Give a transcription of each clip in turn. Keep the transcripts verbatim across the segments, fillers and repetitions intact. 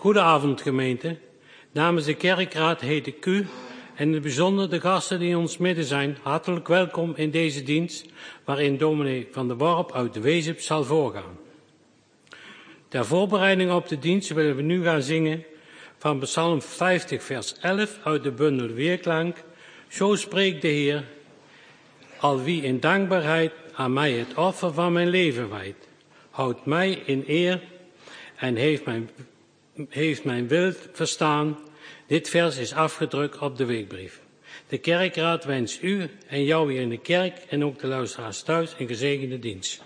Goedenavond gemeente. Namens de kerkraad heet ik u en in het bijzonder de gasten die in ons midden zijn hartelijk welkom in deze dienst waarin dominee Van der Worp uit de Wezep zal voorgaan. Ter voorbereiding op de dienst willen we nu gaan zingen van Psalm vijftig vers elf uit de bundel Weerklank. Zo spreekt de Heer, al wie in dankbaarheid aan mij het offer van mijn leven wijdt, houdt mij in eer en heeft mijn, heeft mijn wil verstaan. Dit vers is afgedrukt op de weekbrief. De kerkraad wenst u en jou hier in de kerk en ook de luisteraars thuis een gezegende dienst.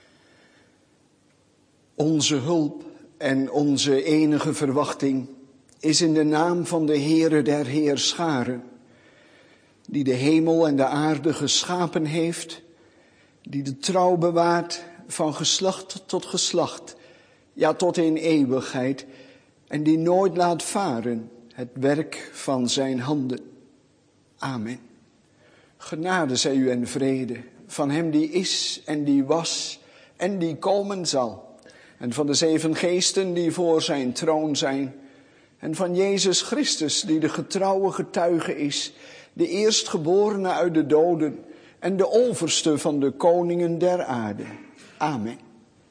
Onze hulp en onze enige verwachting is in de naam van de Heere der Heerscharen, die de hemel en de aarde geschapen heeft, die de trouw bewaart van geslacht tot geslacht, ja tot in eeuwigheid, en die nooit laat varen het werk van zijn handen. Amen. Genade zij u en vrede van hem die is en die was en die komen zal, en van de zeven geesten die voor zijn troon zijn, en van Jezus Christus die de getrouwe getuige is, de eerstgeborene uit de doden en de overste van de koningen der aarde. Amen.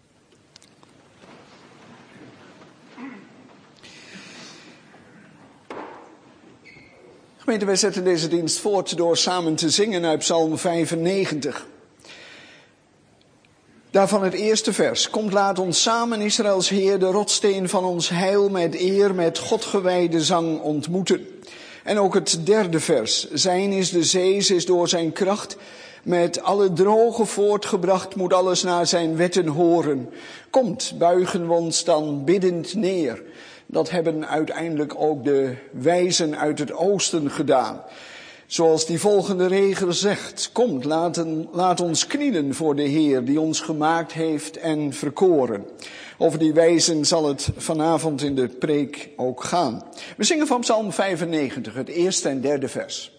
Gemeente, wij zetten deze dienst voort door samen te zingen uit Psalm vijfennegentig. Daarvan het eerste vers. Komt, laat ons samen Israëls Heer, de rotssteen van ons heil, met eer, met God gewijde zang ontmoeten. En ook het derde vers. Zijn is de zee, ze is door zijn kracht met alle droge voortgebracht, moet alles naar zijn wetten horen. Komt, buigen we ons dan biddend neer. Dat hebben uiteindelijk ook de wijzen uit het oosten gedaan. Zoals die volgende regel zegt. Komt, laten, laat ons knielen voor de Heer die ons gemaakt heeft en verkoren. Over die wijzen zal het vanavond in de preek ook gaan. We zingen van Psalm vijfennegentig, het eerste en derde vers.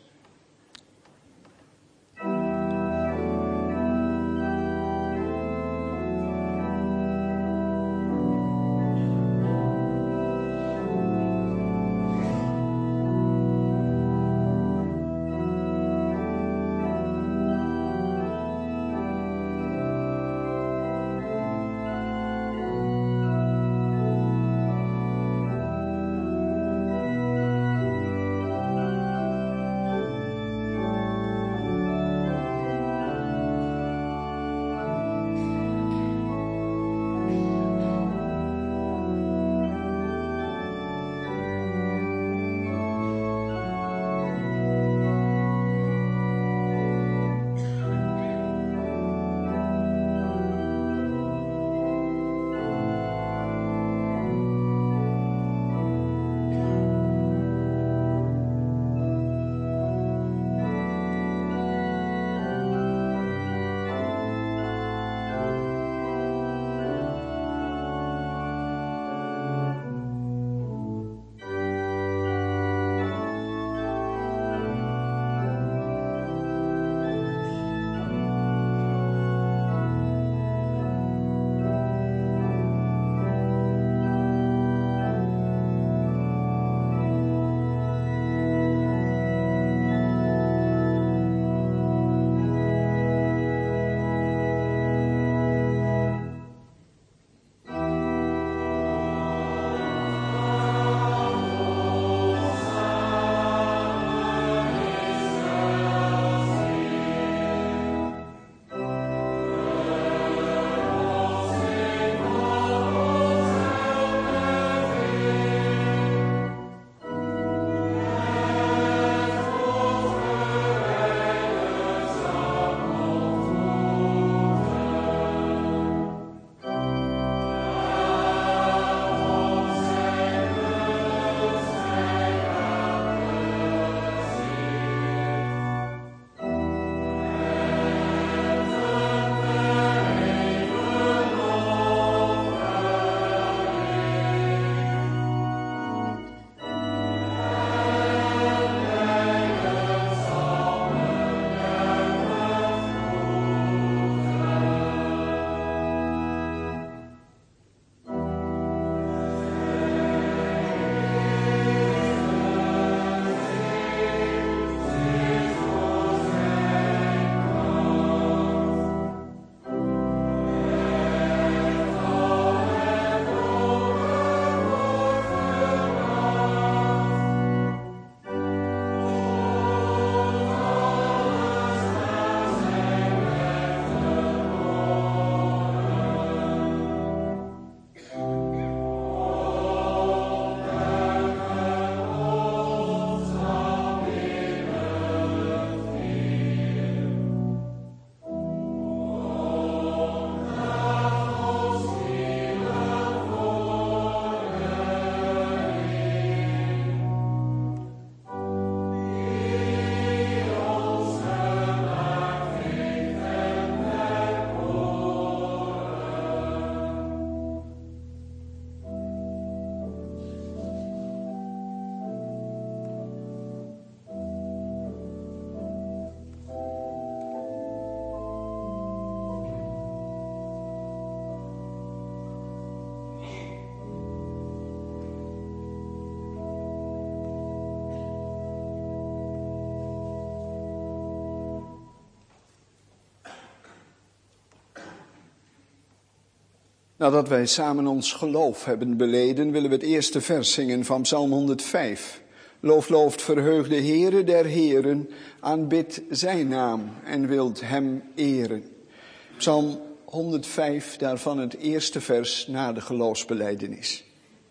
Nadat wij samen ons geloof hebben beleden, willen we het eerste vers zingen van Psalm honderdvijf. Loof, looft, verheug de Heere der Heren, aanbid zijn naam en wilt hem eren. Psalm honderdvijf, daarvan het eerste vers na de geloofsbelijdenis.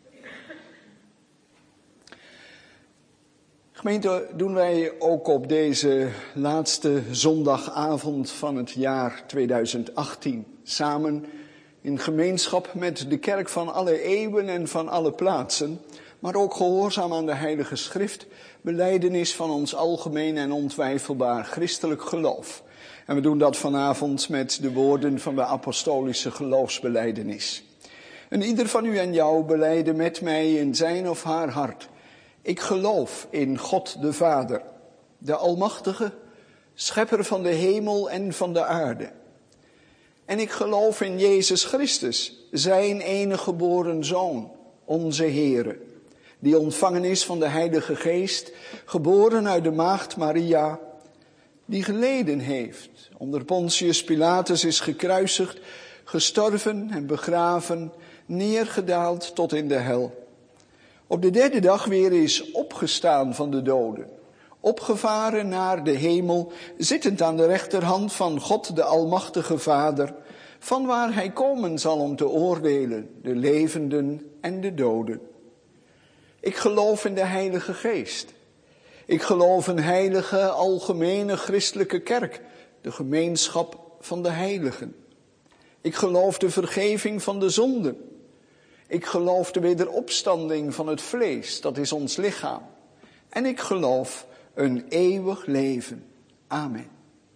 Gemeente, doen wij ook op deze laatste zondagavond van het jaar tweeduizend achttien samen in gemeenschap met de kerk van alle eeuwen en van alle plaatsen, maar ook gehoorzaam aan de Heilige Schrift, belijdenis van ons algemeen en ontwijfelbaar christelijk geloof. En we doen dat vanavond met de woorden van de apostolische geloofsbelijdenis. En ieder van u en jou belijden met mij in zijn of haar hart: ik geloof in God de Vader, de Almachtige, schepper van de hemel en van de aarde. En ik geloof in Jezus Christus, zijn enige geboren Zoon, onze Heere, die ontvangen is van de Heilige Geest, geboren uit de maagd Maria, die geleden heeft, onder Pontius Pilatus is gekruisigd, gestorven en begraven, neergedaald tot in de hel. Op de derde dag weer is opgestaan van de doden, opgevaren naar de hemel, zittend aan de rechterhand van God de Almachtige Vader, vanwaar hij komen zal om te oordelen, de levenden en de doden. Ik geloof in de Heilige Geest. Ik geloof een heilige, algemene christelijke kerk, de gemeenschap van de heiligen. Ik geloof de vergeving van de zonden. Ik geloof de wederopstanding van het vlees, dat is ons lichaam. En ik geloof een eeuwig leven. Amen.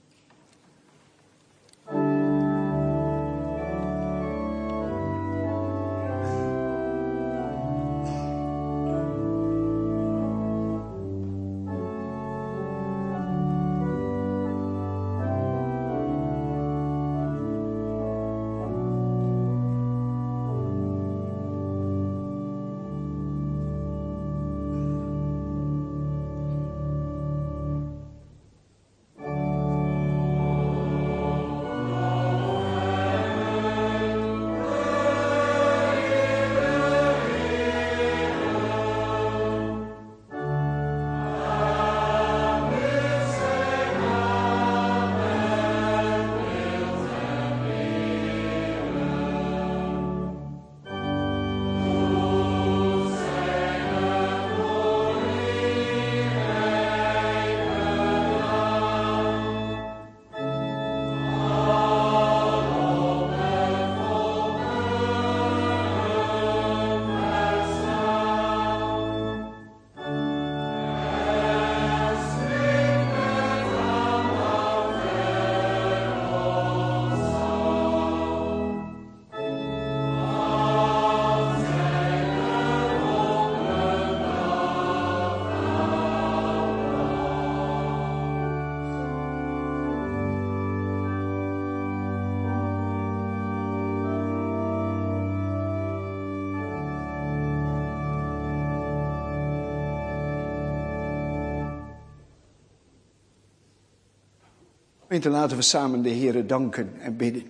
Gemeente, laten we samen de Heere danken en bidden.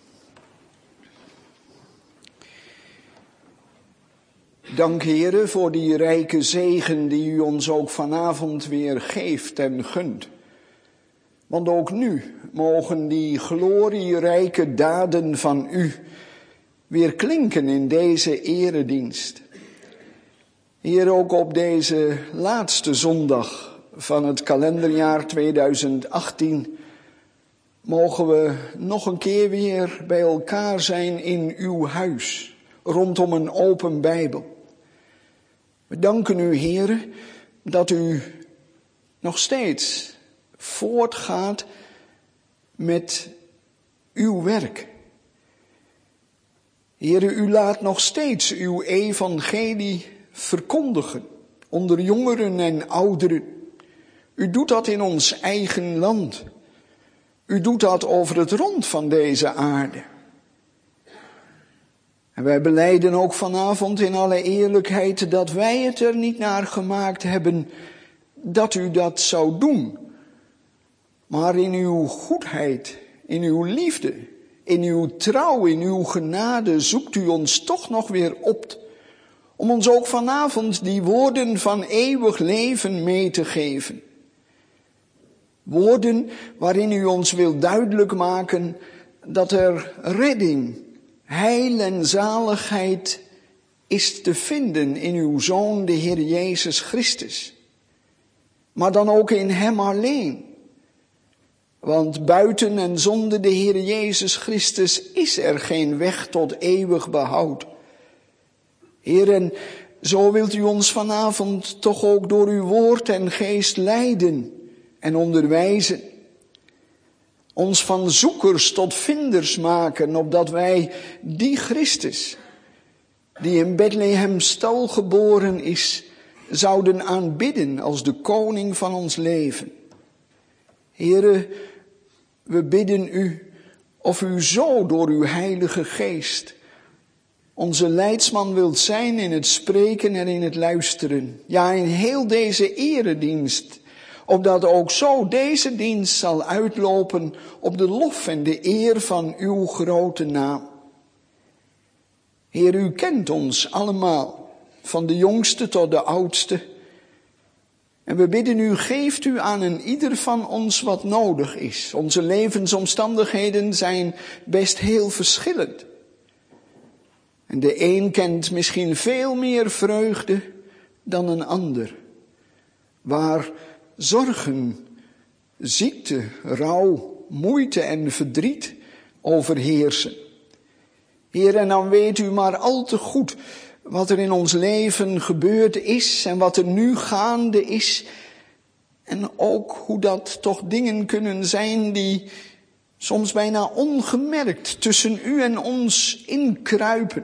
Dank, Heere, voor die rijke zegen die u ons ook vanavond weer geeft en gunt. Want ook nu mogen die glorierijke daden van u weer klinken in deze eredienst. Heer, ook op deze laatste zondag van het kalenderjaar tweeduizend achttien... mogen we nog een keer weer bij elkaar zijn in uw huis, rondom een open Bijbel. We danken u, Heere, dat u nog steeds voortgaat met uw werk. Heere, u laat nog steeds uw evangelie verkondigen onder jongeren en ouderen. U doet dat in ons eigen land. U doet dat over het rond van deze aarde. En wij belijden ook vanavond in alle eerlijkheid dat wij het er niet naar gemaakt hebben dat u dat zou doen. Maar in uw goedheid, in uw liefde, In uw trouw, in uw genade zoekt u ons toch nog weer op, om ons ook vanavond die woorden van eeuwig leven mee te geven. Woorden waarin u ons wil duidelijk maken dat er redding, heil en zaligheid is te vinden in uw Zoon, de Heer Jezus Christus. Maar dan ook in Hem alleen. Want buiten en zonder de Heer Jezus Christus is er geen weg tot eeuwig behoud. Heer, en zo wilt u ons vanavond toch ook door uw woord en geest leiden en onderwijzen. Ons van zoekers tot vinders maken, opdat wij die Christus, die in Bethlehem stal geboren is, zouden aanbidden als de koning van ons leven. Heere, we bidden u of u zo door uw heilige geest onze leidsman wilt zijn in het spreken en in het luisteren. Ja, in heel deze eredienst, opdat ook zo deze dienst zal uitlopen op de lof en de eer van uw grote naam. Heer, u kent ons allemaal, van de jongste tot de oudste. En we bidden u, geeft u aan een ieder van ons wat nodig is. Onze levensomstandigheden zijn best heel verschillend. En de een kent misschien veel meer vreugde dan een ander. Waar zorgen, ziekte, rouw, moeite en verdriet overheersen. Heer, en dan weet u maar al te goed wat er in ons leven gebeurd is en wat er nu gaande is. En ook hoe dat toch dingen kunnen zijn die soms bijna ongemerkt tussen u en ons inkruipen.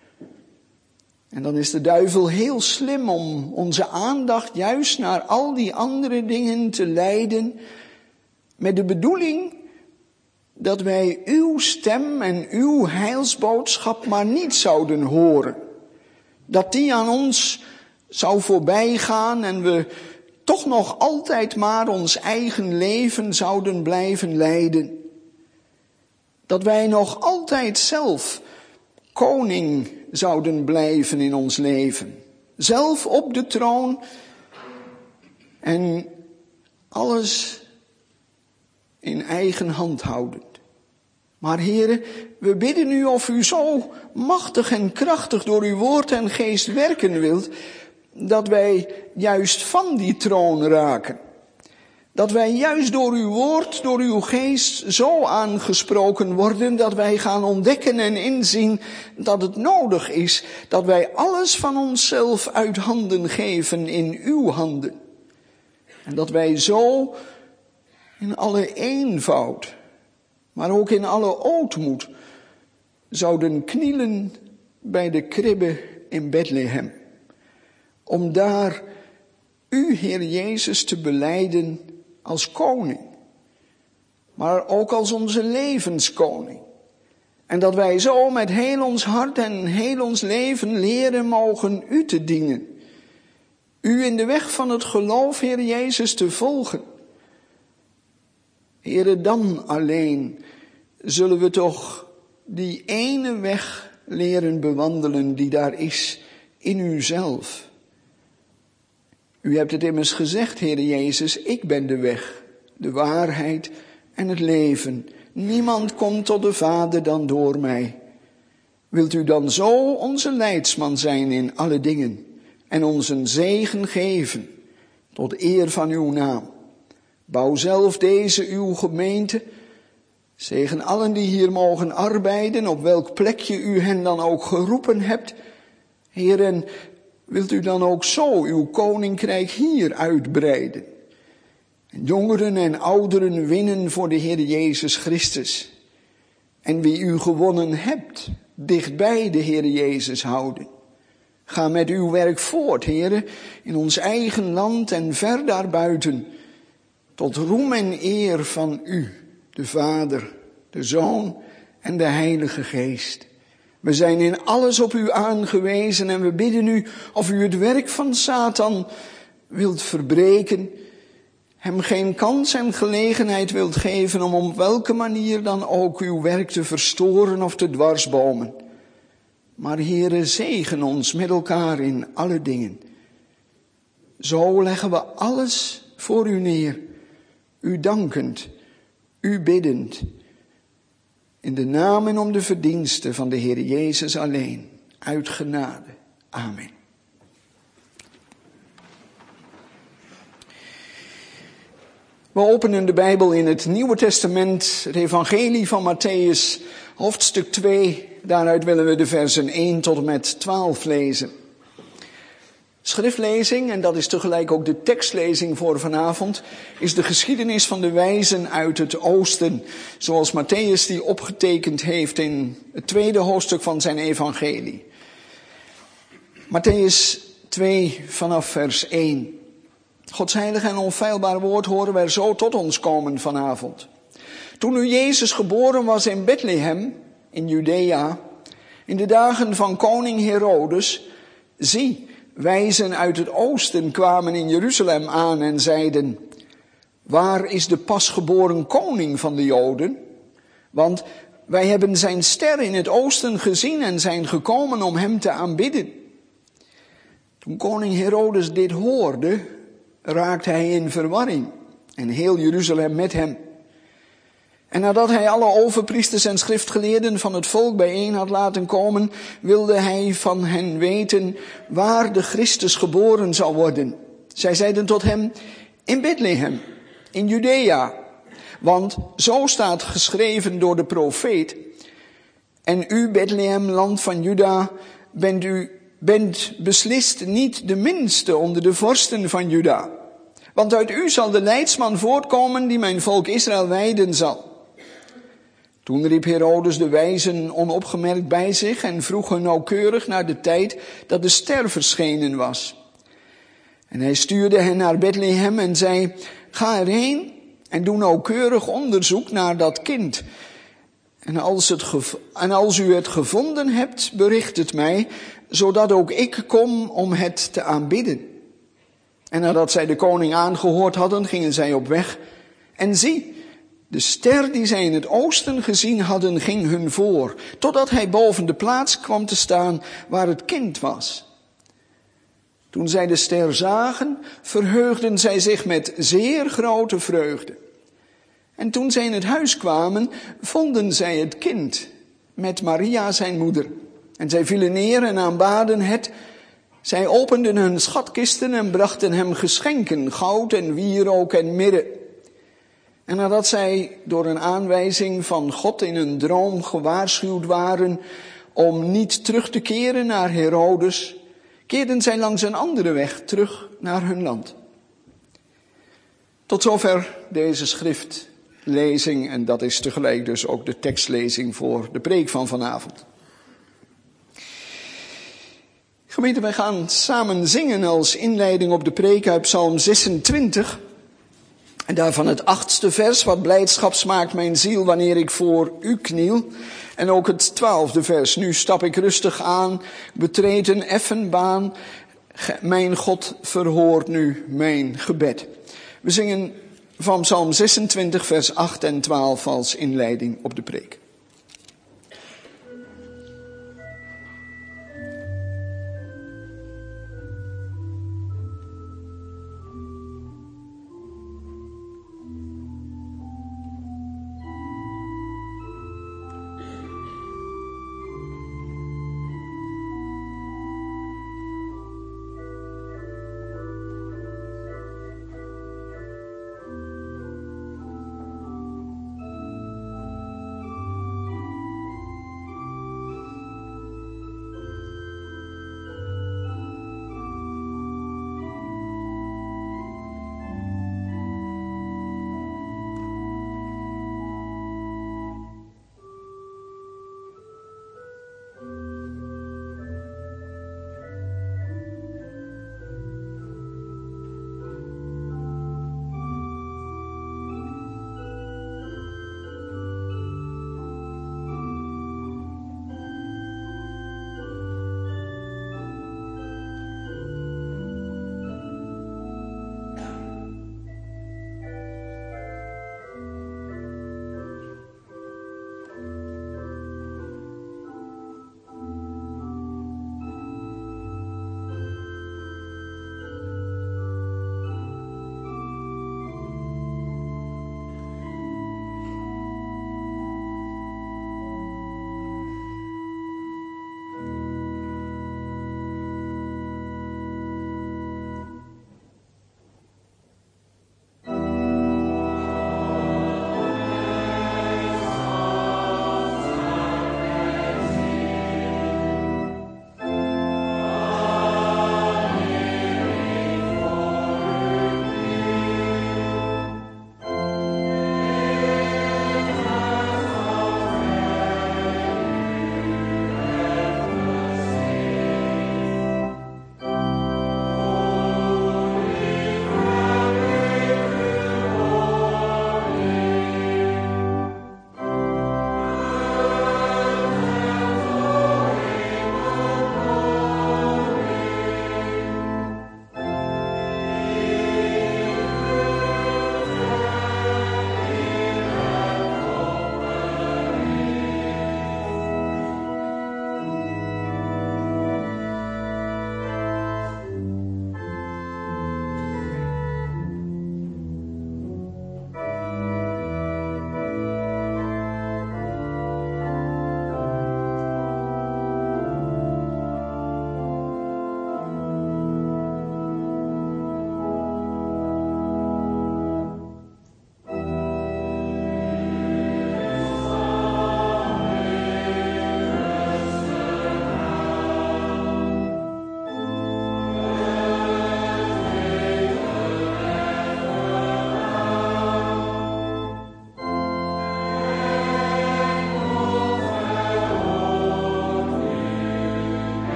En dan is de duivel heel slim om onze aandacht juist naar al die andere dingen te leiden, met de bedoeling dat wij uw stem en uw heilsboodschap maar niet zouden horen. Dat die aan ons zou voorbijgaan en we toch nog altijd maar ons eigen leven zouden blijven leiden. Dat wij nog altijd zelf koning zouden blijven in ons leven. Zelf op de troon en alles in eigen hand houdend. Maar heren, we bidden u of u zo machtig en krachtig door uw woord en geest werken wilt, dat wij juist van die troon raken. Dat wij juist door uw woord, door uw geest zo aangesproken worden, dat wij gaan ontdekken en inzien dat het nodig is dat wij alles van onszelf uit handen geven in uw handen. En dat wij zo in alle eenvoud, maar ook in alle ootmoed, zouden knielen bij de kribbe in Bethlehem. Om daar u, Heer Jezus, te belijden als koning. Maar ook als onze levenskoning. En dat wij zo met heel ons hart en heel ons leven leren mogen u te dienen. U in de weg van het geloof, Heer Jezus, te volgen. Heere, dan alleen zullen we toch die ene weg leren bewandelen die daar is in uzelf. U hebt het immers gezegd, Heere Jezus, ik ben de weg, de waarheid en het leven. Niemand komt tot de Vader dan door mij. Wilt u dan zo onze leidsman zijn in alle dingen en ons een zegen geven tot eer van uw naam? Bouw zelf deze uw gemeente. Zegen allen die hier mogen arbeiden, op welk plekje u hen dan ook geroepen hebt. Heer, en wilt u dan ook zo uw koninkrijk hier uitbreiden? En jongeren en ouderen winnen voor de Heer Jezus Christus. En wie u gewonnen hebt, dichtbij de Heer Jezus houden. Ga met uw werk voort, Heere, in ons eigen land en ver daarbuiten. Tot roem en eer van u, de Vader, de Zoon en de Heilige Geest. We zijn in alles op u aangewezen en we bidden u of u het werk van Satan wilt verbreken. hem geen kans en gelegenheid wilt geven om op welke manier dan ook uw werk te verstoren of te dwarsbomen. Maar Heere, zegen ons met elkaar in alle dingen. Zo leggen we alles voor u neer, u dankend, u biddend, in de naam en om de verdiensten van de Heer Jezus alleen, uit genade. Amen. We openen de Bijbel in het Nieuwe Testament, het Evangelie van Mattheüs, hoofdstuk twee. Daaruit willen we de versen één tot en met twaalf lezen. Schriftlezing, en dat is tegelijk ook de tekstlezing voor vanavond, is de geschiedenis van de wijzen uit het oosten, zoals Mattheüs die opgetekend heeft in het tweede hoofdstuk van zijn evangelie. Mattheüs twee vanaf vers één. Gods heilige en onfeilbaar woord horen wij zo tot ons komen vanavond. Toen nu Jezus geboren was in Bethlehem, in Judea, in de dagen van koning Herodes, zie, wijzen uit het oosten kwamen in Jeruzalem aan en zeiden, waar is de pasgeboren koning van de Joden? Want wij hebben zijn ster in het oosten gezien en zijn gekomen om hem te aanbidden. Toen koning Herodes dit hoorde, raakte hij in verwarring en heel Jeruzalem met hem. En nadat hij alle overpriesters en schriftgeleerden van het volk bijeen had laten komen, wilde hij van hen weten waar de Christus geboren zou worden. Zij zeiden tot hem, in Bethlehem, in Judea, want zo staat geschreven door de profeet. En u, Bethlehem, land van Juda, bent u bent beslist niet de minste onder de vorsten van Juda. Want uit u zal de leidsman voortkomen die mijn volk Israël wijden zal. Toen riep Herodes de wijzen onopgemerkt bij zich en vroeg hen nauwkeurig naar de tijd dat de ster verschenen was. En hij stuurde hen naar Bethlehem en zei, ga erheen en doe nauwkeurig onderzoek naar dat kind. En als, het gev- en als u het gevonden hebt, bericht het mij, zodat ook ik kom om het te aanbidden. En nadat zij de koning aangehoord hadden, gingen zij op weg. En zie, de ster die zij in het oosten gezien hadden, ging hun voor, totdat hij boven de plaats kwam te staan waar het kind was. Toen zij de ster zagen, verheugden zij zich met zeer grote vreugde. En toen zij in het huis kwamen, vonden zij het kind met Maria zijn moeder. En zij vielen neer en aanbaden het. Zij openden hun schatkisten en brachten hem geschenken, goud en wierook en mirre. En nadat zij door een aanwijzing van God in een droom gewaarschuwd waren om niet terug te keren naar Herodes, keerden zij langs een andere weg terug naar hun land. Tot zover deze schriftlezing, en dat is tegelijk dus ook de tekstlezing voor de preek van vanavond. Gemeente, wij gaan samen zingen als inleiding op de preek uit Psalm zesentwintig. En daarvan het achtste vers, wat blijdschap smaakt mijn ziel wanneer ik voor u kniel. En ook het twaalfde vers, nu stap ik rustig aan, betreed een effen baan. Mijn God verhoort nu mijn gebed. We zingen van Psalm zesentwintig vers acht en twaalf als inleiding op de preek.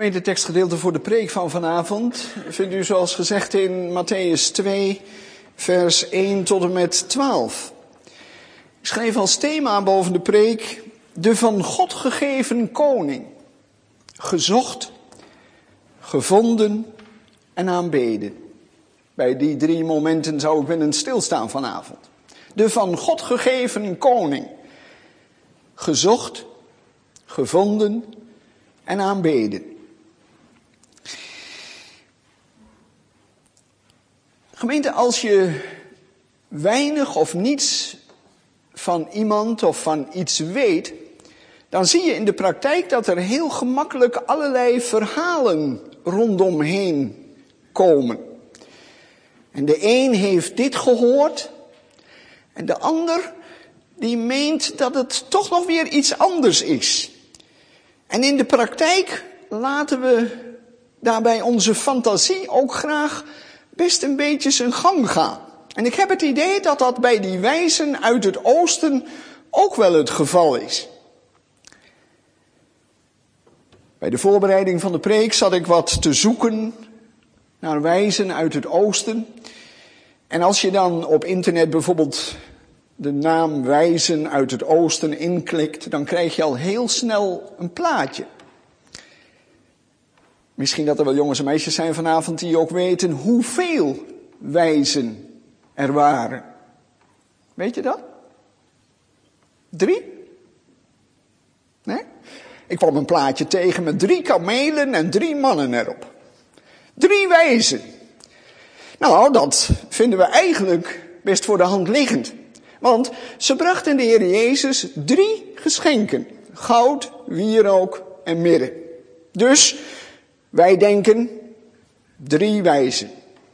Het tekstgedeelte voor de preek van vanavond vindt u zoals gezegd in Mattheüs twee, vers één tot en met twaalf. Ik schreef als thema boven de preek: de van God gegeven koning. Gezocht, gevonden en aanbeden. Bij die drie momenten zou ik willen stilstaan vanavond. De van God gegeven koning. Gezocht, gevonden en aanbeden. Gemeente, als je weinig of niets van iemand of van iets weet, dan zie je in de praktijk dat er heel gemakkelijk allerlei verhalen rondomheen komen. En de een heeft dit gehoord en de ander die meent dat het toch nog weer iets anders is. En in de praktijk laten we daarbij onze fantasie ook graag best een beetje zijn gang gaan. En ik heb het idee dat dat bij die wijzen uit het oosten ook wel het geval is. Bij de voorbereiding van de preek zat ik wat te zoeken naar wijzen uit het oosten. En als je dan op internet bijvoorbeeld de naam wijzen uit het oosten inklikt, dan krijg je al heel snel een plaatje. Misschien dat er wel jongens en meisjes zijn vanavond die ook weten hoeveel wijzen er waren. Weet je dat? Drie? Nee? Ik kwam een plaatje tegen met drie kamelen en drie mannen erop. Drie wijzen. Nou, dat vinden we eigenlijk best voor de hand liggend. Want ze brachten de Heer Jezus drie geschenken. Goud, wierook en mirre. Dus wij denken drie wijzen.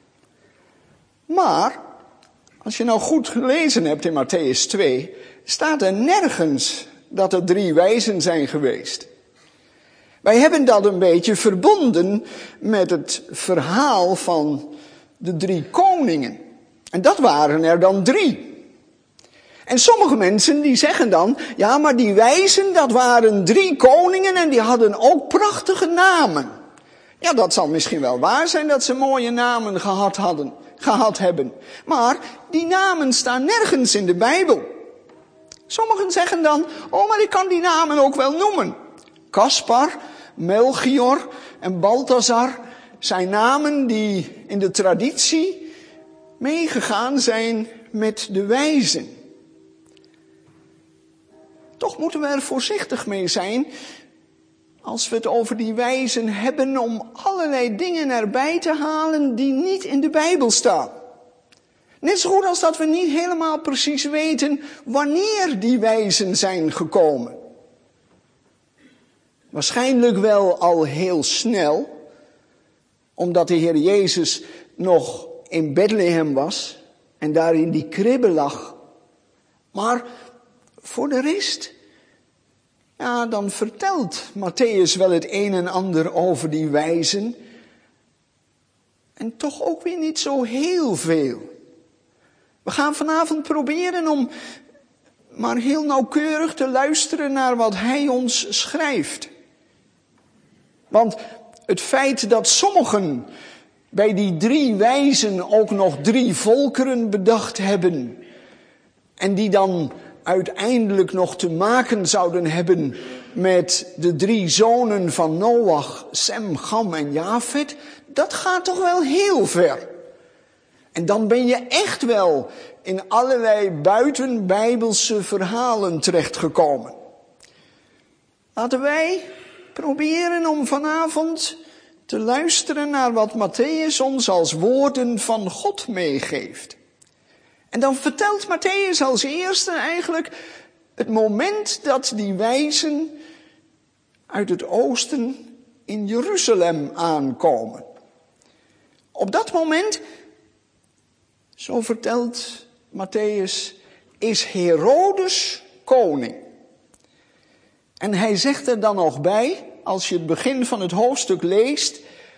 Maar als je nou goed gelezen hebt in Mattheüs twee, staat er nergens dat er drie wijzen zijn geweest. Wij hebben dat een beetje verbonden met het verhaal van de drie koningen. En dat waren er dan drie. En sommige mensen die zeggen dan, ja, maar die wijzen, dat waren drie koningen en die hadden ook prachtige namen. Ja, dat zal misschien wel waar zijn dat ze mooie namen gehad hadden, gehad hebben. Maar die namen staan nergens in de Bijbel. Sommigen zeggen dan, oh, maar ik kan die namen ook wel noemen. Caspar, Melchior en Balthazar zijn namen die in de traditie meegegaan zijn met de wijzen. Toch moeten we er voorzichtig mee zijn als we het over die wijzen hebben om allerlei dingen erbij te halen die niet in de Bijbel staan. Net zo goed als dat we niet helemaal precies weten wanneer die wijzen zijn gekomen. Waarschijnlijk wel al heel snel, omdat de Heer Jezus nog in Bethlehem was en daar in die kribbe lag. Maar voor de rest, ja, dan vertelt Mattheüs wel het een en ander over die wijzen. En toch ook weer niet zo heel veel. We gaan vanavond proberen om maar heel nauwkeurig te luisteren naar wat hij ons schrijft. Want het feit dat sommigen bij die drie wijzen ook nog drie volkeren bedacht hebben en die dan uiteindelijk nog te maken zouden hebben met de drie zonen van Noach, Sem, Cham en Jafet, dat gaat toch wel heel ver. En dan ben je echt wel in allerlei buitenbijbelse verhalen terechtgekomen. Laten wij proberen om vanavond te luisteren naar wat Mattheüs ons als woorden van God meegeeft. En dan vertelt Mattheüs als eerste eigenlijk het moment dat die wijzen uit het oosten in Jeruzalem aankomen. Op dat moment, zo vertelt Mattheüs, is Herodes koning. En hij zegt er dan nog bij, als je het begin van het hoofdstuk leest,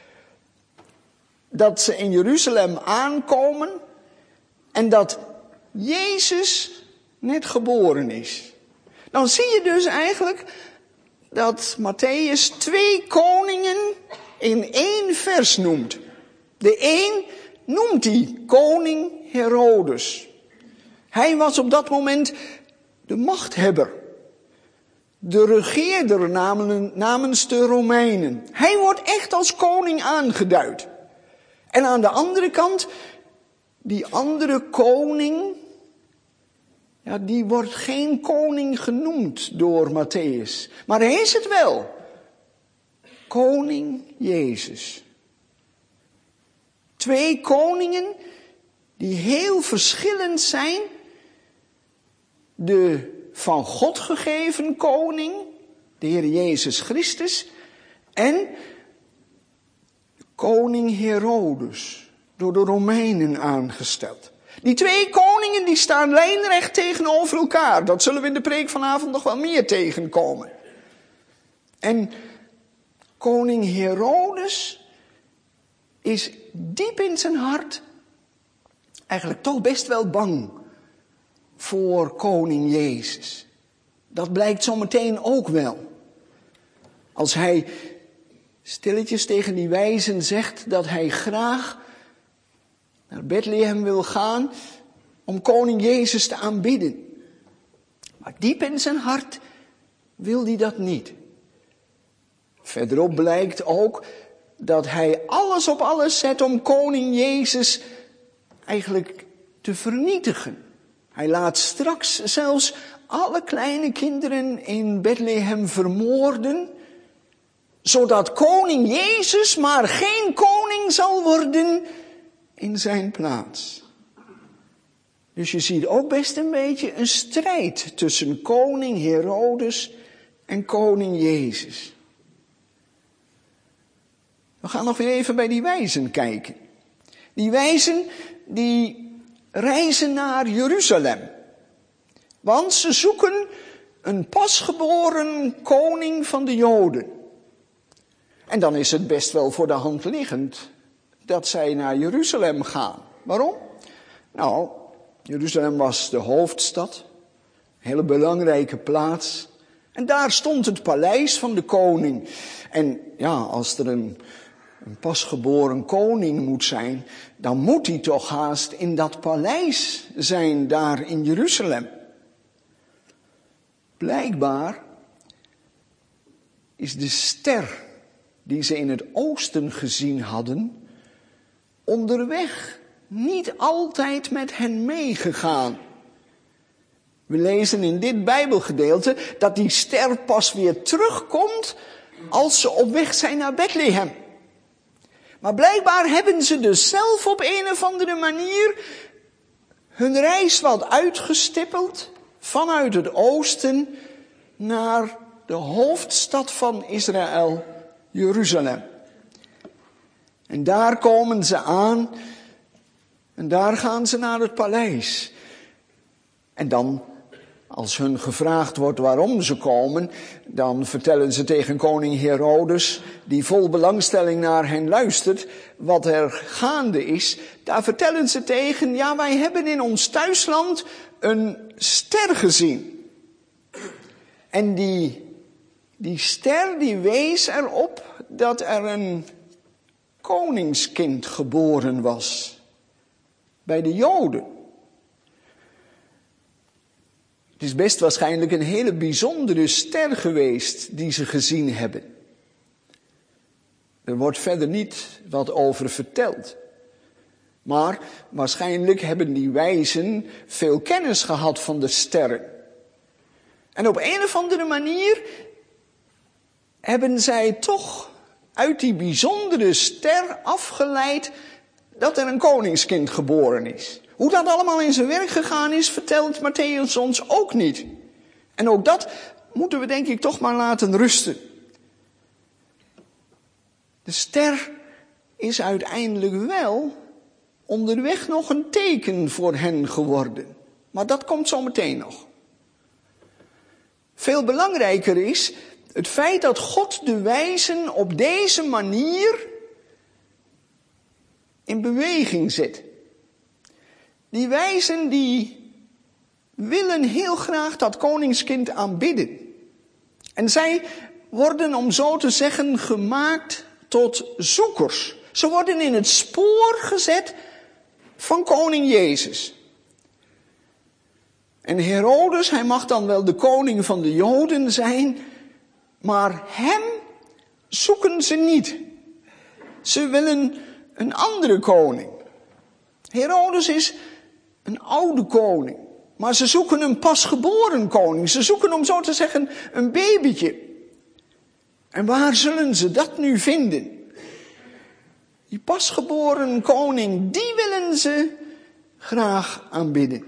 dat ze in Jeruzalem aankomen en dat Jezus net geboren is. Dan zie je dus eigenlijk dat Mattheüs twee koningen in één vers noemt. De een noemt die koning Herodes. Hij was op dat moment de machthebber. De regeerder namens de Romeinen. Hij wordt echt als koning aangeduid. En aan de andere kant, die andere koning, ja, die wordt geen koning genoemd door Mattheüs. Maar hij is het wel. Koning Jezus. Twee koningen die heel verschillend zijn. De van God gegeven koning, de Heer Jezus Christus, en koning Herodes, door de Romeinen aangesteld. Die twee koningen die staan lijnrecht tegenover elkaar. Dat zullen we in de preek vanavond nog wel meer tegenkomen. En koning Herodes is diep in zijn hart eigenlijk toch best wel bang voor koning Jezus. Dat blijkt zometeen ook wel. Als hij stilletjes tegen die wijzen zegt dat hij graag naar Bethlehem wil gaan om koning Jezus te aanbidden. Maar diep in zijn hart wil hij dat niet. Verderop blijkt ook dat hij alles op alles zet om koning Jezus eigenlijk te vernietigen. Hij laat straks zelfs alle kleine kinderen in Bethlehem vermoorden, zodat koning Jezus maar geen koning zal worden in zijn plaats. Dus je ziet ook best een beetje een strijd tussen koning Herodes en koning Jezus. We gaan nog weer even bij die wijzen kijken. Die wijzen die reizen naar Jeruzalem. Want ze zoeken een pasgeboren koning van de Joden. En dan is het best wel voor de hand liggend dat zij naar Jeruzalem gaan. Waarom? Nou, Jeruzalem was de hoofdstad. Een hele belangrijke plaats. En daar stond het paleis van de koning. En ja, als er een, een pasgeboren koning moet zijn, dan moet hij toch haast in dat paleis zijn daar in Jeruzalem. Blijkbaar is de ster die ze in het oosten gezien hadden, onderweg niet altijd met hen meegegaan. We lezen in dit Bijbelgedeelte dat die ster pas weer terugkomt als ze op weg zijn naar Bethlehem. Maar blijkbaar hebben ze dus zelf op een of andere manier hun reis wat uitgestippeld vanuit het oosten naar de hoofdstad van Israël, Jeruzalem. En daar komen ze aan en daar gaan ze naar het paleis. En dan, als hun gevraagd wordt waarom ze komen, dan vertellen ze tegen koning Herodes, die vol belangstelling naar hen luistert, wat er gaande is. Daar vertellen ze tegen, ja, wij hebben in ons thuisland een ster gezien. En die, die ster die wees erop dat er een koningskind geboren was bij de Joden. Het is best waarschijnlijk een hele bijzondere ster geweest die ze gezien hebben. Er wordt verder niet wat over verteld. Maar waarschijnlijk hebben die wijzen veel kennis gehad van de sterren. En op een of andere manier hebben zij toch uit die bijzondere ster afgeleid dat er een koningskind geboren is. Hoe dat allemaal in zijn werk gegaan is, vertelt Mattheüs ons ook niet. En ook dat moeten we denk ik toch maar laten rusten. De ster is uiteindelijk wel onderweg nog een teken voor hen geworden. Maar dat komt zo meteen nog. Veel belangrijker is het feit dat God de wijzen op deze manier in beweging zet. Die wijzen die willen heel graag dat koningskind aanbidden. En zij worden, om zo te zeggen, gemaakt tot zoekers. Ze worden in het spoor gezet van koning Jezus. En Herodes, hij mag dan wel de koning van de Joden zijn, maar hem zoeken ze niet. Ze willen een andere koning. Herodes is een oude koning, maar ze zoeken een pasgeboren koning. Ze zoeken, om zo te zeggen, een babytje. En waar zullen ze dat nu vinden? Die pasgeboren koning, die willen ze graag aanbidden.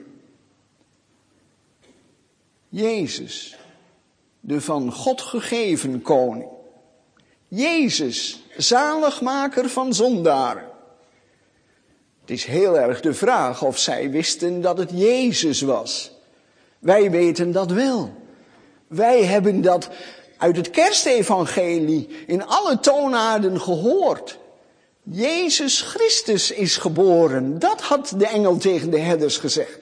Jezus, de van God gegeven koning. Jezus, zaligmaker van zondaren. Het is heel erg de vraag of zij wisten dat het Jezus was. Wij weten dat wel. Wij hebben dat uit het kerstevangelie in alle toonaarden gehoord. Jezus Christus is geboren. Dat had de engel tegen de herders gezegd.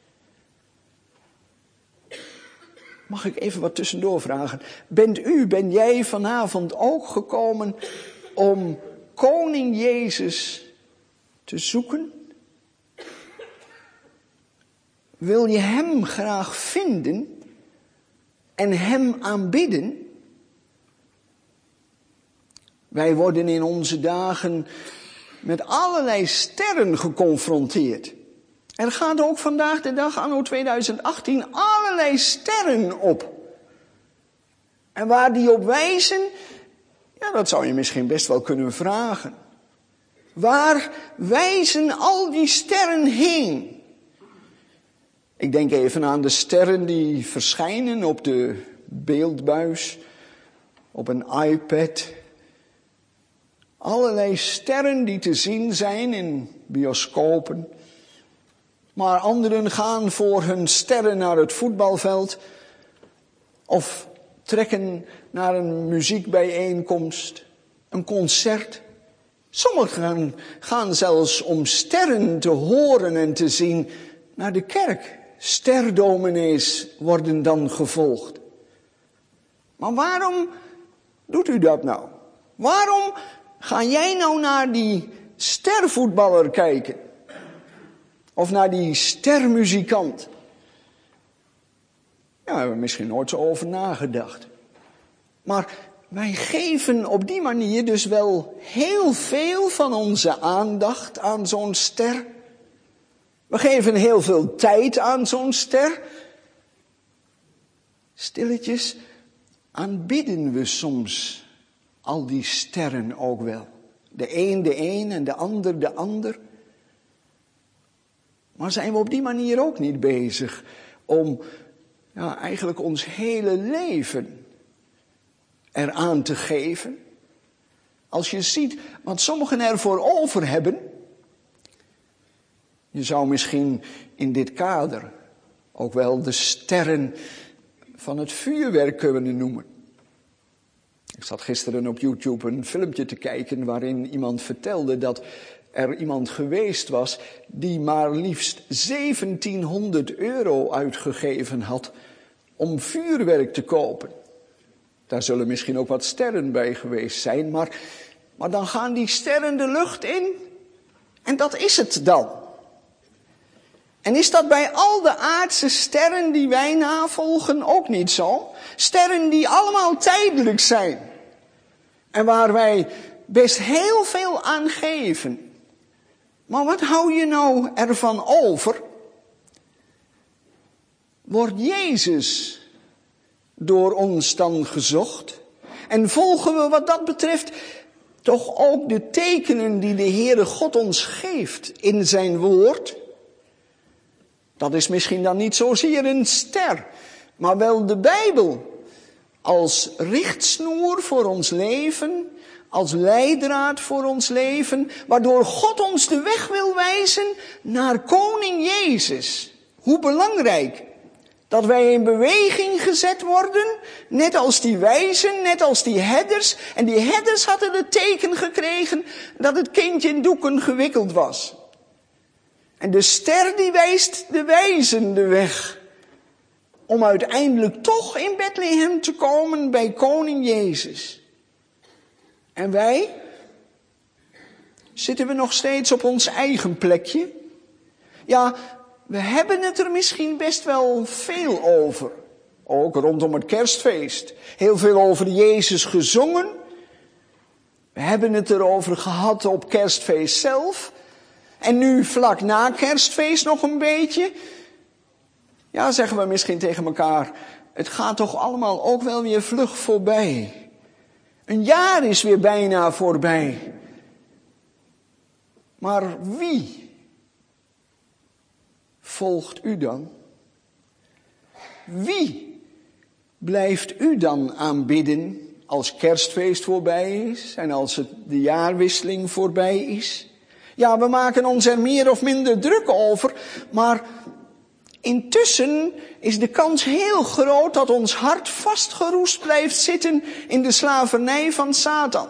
Mag ik even wat tussendoor vragen? Bent u, ben jij vanavond ook gekomen om koning Jezus te zoeken? Wil je hem graag vinden en hem aanbidden? Wij worden in onze dagen met allerlei sterren geconfronteerd. Er gaat ook vandaag de dag, anno tweeduizend achttien, allerlei sterren op. En waar die op wijzen, ja, dat zou je misschien best wel kunnen vragen. Waar wijzen al die sterren heen? Ik denk even aan de sterren die verschijnen op de beeldbuis, op een iPad. Allerlei sterren die te zien zijn in bioscopen. Maar anderen gaan voor hun sterren naar het voetbalveld. Of trekken naar een muziekbijeenkomst, een concert. Sommigen gaan, gaan zelfs om sterren te horen en te zien naar de kerk. Sterdominees worden dan gevolgd. Maar waarom doet u dat nou? Waarom ga jij nou naar die stervoetballer kijken? Of naar die stermuzikant? Ja, daar hebben we misschien nooit zo over nagedacht. Maar wij geven op die manier dus wel heel veel van onze aandacht aan zo'n ster. We geven heel veel tijd aan zo'n ster. Stilletjes aanbidden we soms al die sterren ook wel. De een de een en de ander de ander. Maar zijn we op die manier ook niet bezig om ja, eigenlijk ons hele leven eraan te geven? Als je ziet wat sommigen ervoor over hebben. Je zou misschien in dit kader ook wel de sterren van het vuurwerk kunnen noemen. Ik zat gisteren op YouTube een filmpje te kijken waarin iemand vertelde dat er iemand geweest was die maar liefst zeventienhonderd euro uitgegeven had om vuurwerk te kopen. Daar zullen misschien ook wat sterren bij geweest zijn, maar, maar dan gaan die sterren de lucht in en dat is het dan. En is dat bij al de aardse sterren die wij navolgen ook niet zo? Sterren die allemaal tijdelijk zijn. En waar wij best heel veel aan geven. Maar wat hou je nou ervan over? Wordt Jezus door ons dan gezocht? En volgen we wat dat betreft toch ook de tekenen die de Heere God ons geeft in zijn woord? Dat is misschien dan niet zozeer een ster, maar wel de Bijbel. Als richtsnoer voor ons leven, als leidraad voor ons leven, waardoor God ons de weg wil wijzen naar koning Jezus. Hoe belangrijk dat wij in beweging gezet worden, net als die wijzen, net als die herders. En die herders hadden het teken gekregen dat het kindje in doeken gewikkeld was. En de ster die wijst de wijzen de weg om uiteindelijk toch in Bethlehem te komen bij koning Jezus. En wij? Zitten we nog steeds op ons eigen plekje? Ja, we hebben het er misschien best wel veel over. Ook rondom het kerstfeest. Heel veel over Jezus gezongen. We hebben het erover gehad op kerstfeest zelf. En nu vlak na kerstfeest nog een beetje. Ja, zeggen we misschien tegen elkaar. Het gaat toch allemaal ook wel weer vlug voorbij. Een jaar is weer bijna voorbij. Maar wie volgt u dan? Wie blijft u dan aanbidden als kerstfeest voorbij is en als het de jaarwisseling voorbij is? Ja, we maken ons er meer of minder druk over, maar intussen is de kans heel groot dat ons hart vastgeroest blijft zitten in de slavernij van Satan.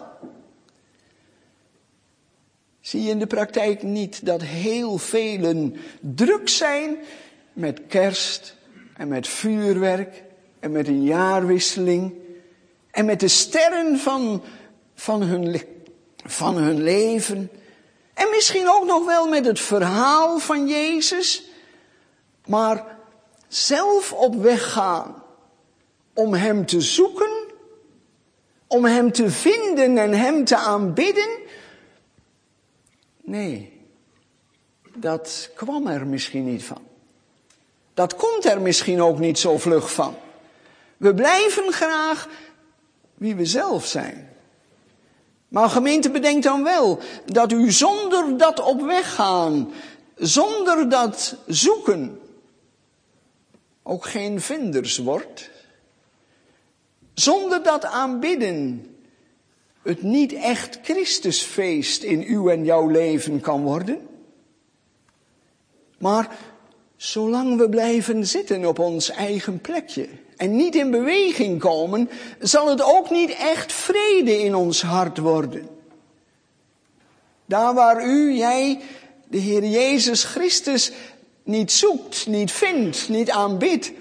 Zie je in de praktijk niet dat heel velen druk zijn met kerst en met vuurwerk en met een jaarwisseling en met de sterren van, van, hun, van hun leven en misschien ook nog wel met het verhaal van Jezus, maar zelf op weg gaan om hem te zoeken, om hem te vinden en hem te aanbidden? Nee, dat kwam er misschien niet van. Dat komt er misschien ook niet zo vlug van. We blijven graag wie we zelf zijn. Maar gemeente, bedenk dan wel dat u zonder dat op weg gaan, zonder dat zoeken, ook geen vinders wordt. Zonder dat aanbidden het niet echt Christusfeest in uw en jouw leven kan worden. Maar zolang we blijven zitten op ons eigen plekje en niet in beweging komen, zal het ook niet echt vrede in ons hart worden. Daar waar u, jij, de Heer Jezus Christus niet zoekt, niet vindt, niet aanbidt,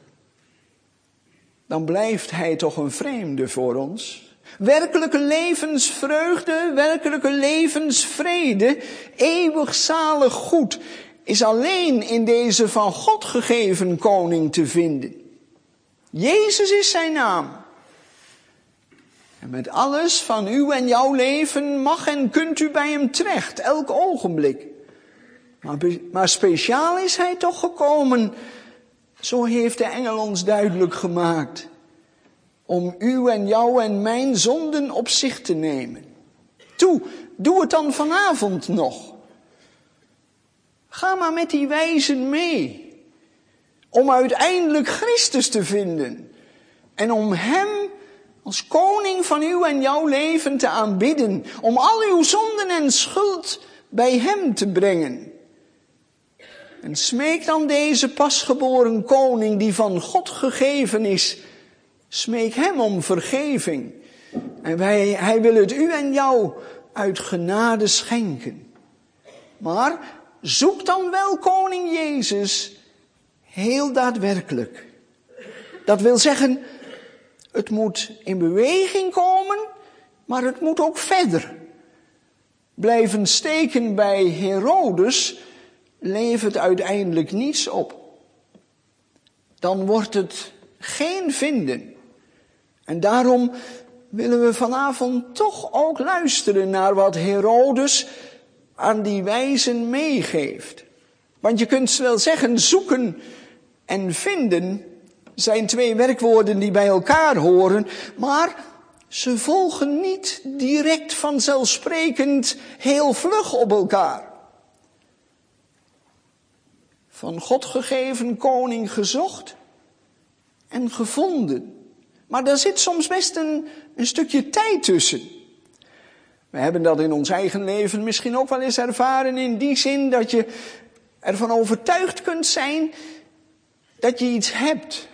dan blijft Hij toch een vreemde voor ons. Werkelijke levensvreugde, werkelijke levensvrede, eeuwig zalig goed is alleen in deze van God gegeven koning te vinden. Jezus is zijn naam. En met alles van uw en jouw leven mag en kunt u bij hem terecht, elk ogenblik. Maar, maar speciaal is hij toch gekomen, zo heeft de engel ons duidelijk gemaakt, om uw en jou en mijn zonden op zich te nemen. Toe, doe het dan vanavond nog. Ga maar met die wijzen mee, om uiteindelijk Christus te vinden en om hem als koning van uw en jouw leven te aanbidden, om al uw zonden en schuld bij hem te brengen. En smeek dan deze pasgeboren koning die van God gegeven is, smeek hem om vergeving. En wij, hij wil het u en jou uit genade schenken. Maar zoek dan wel koning Jezus heel daadwerkelijk. Dat wil zeggen, het moet in beweging komen, maar het moet ook verder. Blijven steken bij Herodes levert uiteindelijk niets op. Dan wordt het geen vinden. En daarom willen we vanavond toch ook luisteren naar wat Herodes aan die wijzen meegeeft. Want je kunt wel zeggen, zoeken en vinden zijn twee werkwoorden die bij elkaar horen, maar ze volgen niet direct vanzelfsprekend heel vlug op elkaar. Van God gegeven koning gezocht en gevonden. Maar daar zit soms best een, een stukje tijd tussen. We hebben dat in ons eigen leven misschien ook wel eens ervaren in die zin dat je ervan overtuigd kunt zijn dat je iets hebt.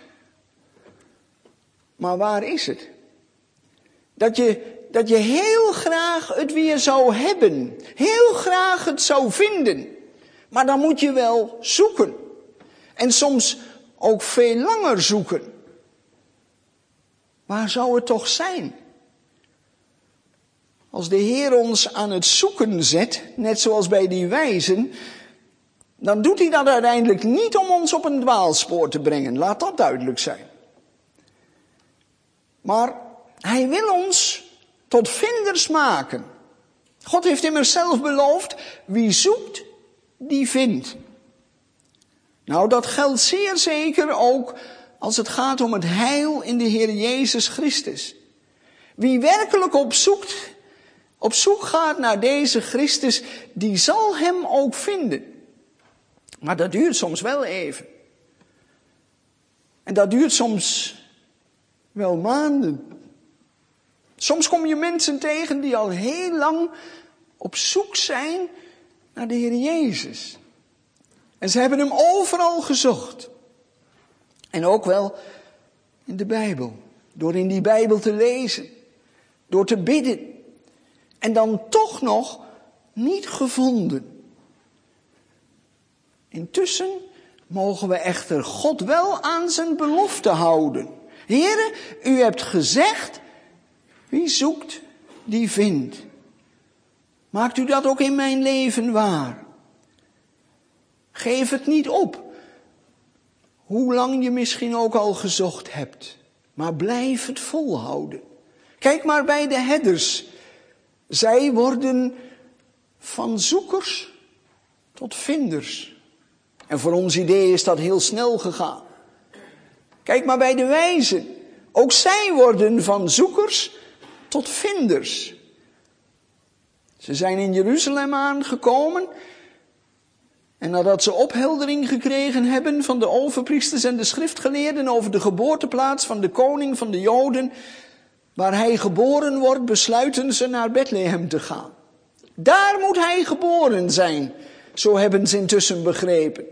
Maar waar is het? Dat je, dat je heel graag het weer zou hebben. Heel graag het zou vinden. Maar dan moet je wel zoeken. En soms ook veel langer zoeken. Waar zou het toch zijn? Als de Heer ons aan het zoeken zet, net zoals bij die wijzen, dan doet hij dat uiteindelijk niet om ons op een dwaalspoor te brengen. Laat dat duidelijk zijn. Maar hij wil ons tot vinders maken. God heeft immers zelf beloofd, wie zoekt, die vindt. Nou, dat geldt zeer zeker ook als het gaat om het heil in de Heer Jezus Christus. Wie werkelijk op zoekt, op zoek gaat naar deze Christus, die zal hem ook vinden. Maar dat duurt soms wel even. En dat duurt soms wel maanden. Soms kom je mensen tegen die al heel lang op zoek zijn naar de Heer Jezus. En ze hebben hem overal gezocht. En ook wel in de Bijbel. Door in die Bijbel te lezen. Door te bidden. En dan toch nog niet gevonden. Intussen mogen we echter God wel aan zijn belofte houden. Heere, u hebt gezegd, wie zoekt, die vindt. Maakt u dat ook in mijn leven waar? Geef het niet op. Hoe lang je misschien ook al gezocht hebt. Maar blijf het volhouden. Kijk maar bij de herders. Zij worden van zoekers tot vinders. En voor ons idee is dat heel snel gegaan. Kijk maar bij de wijzen. Ook zij worden van zoekers tot vinders. Ze zijn in Jeruzalem aangekomen. En nadat ze opheldering gekregen hebben van de overpriesters en de schriftgeleerden over de geboorteplaats van de koning van de Joden, waar hij geboren wordt, besluiten ze naar Bethlehem te gaan. Daar moet hij geboren zijn, zo hebben ze intussen begrepen.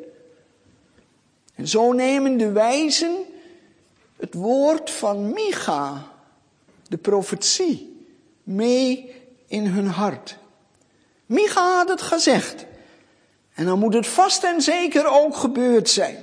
En zo nemen de wijzen het woord van Micha, de profetie, mee in hun hart. Micha had het gezegd. En dan moet het vast en zeker ook gebeurd zijn.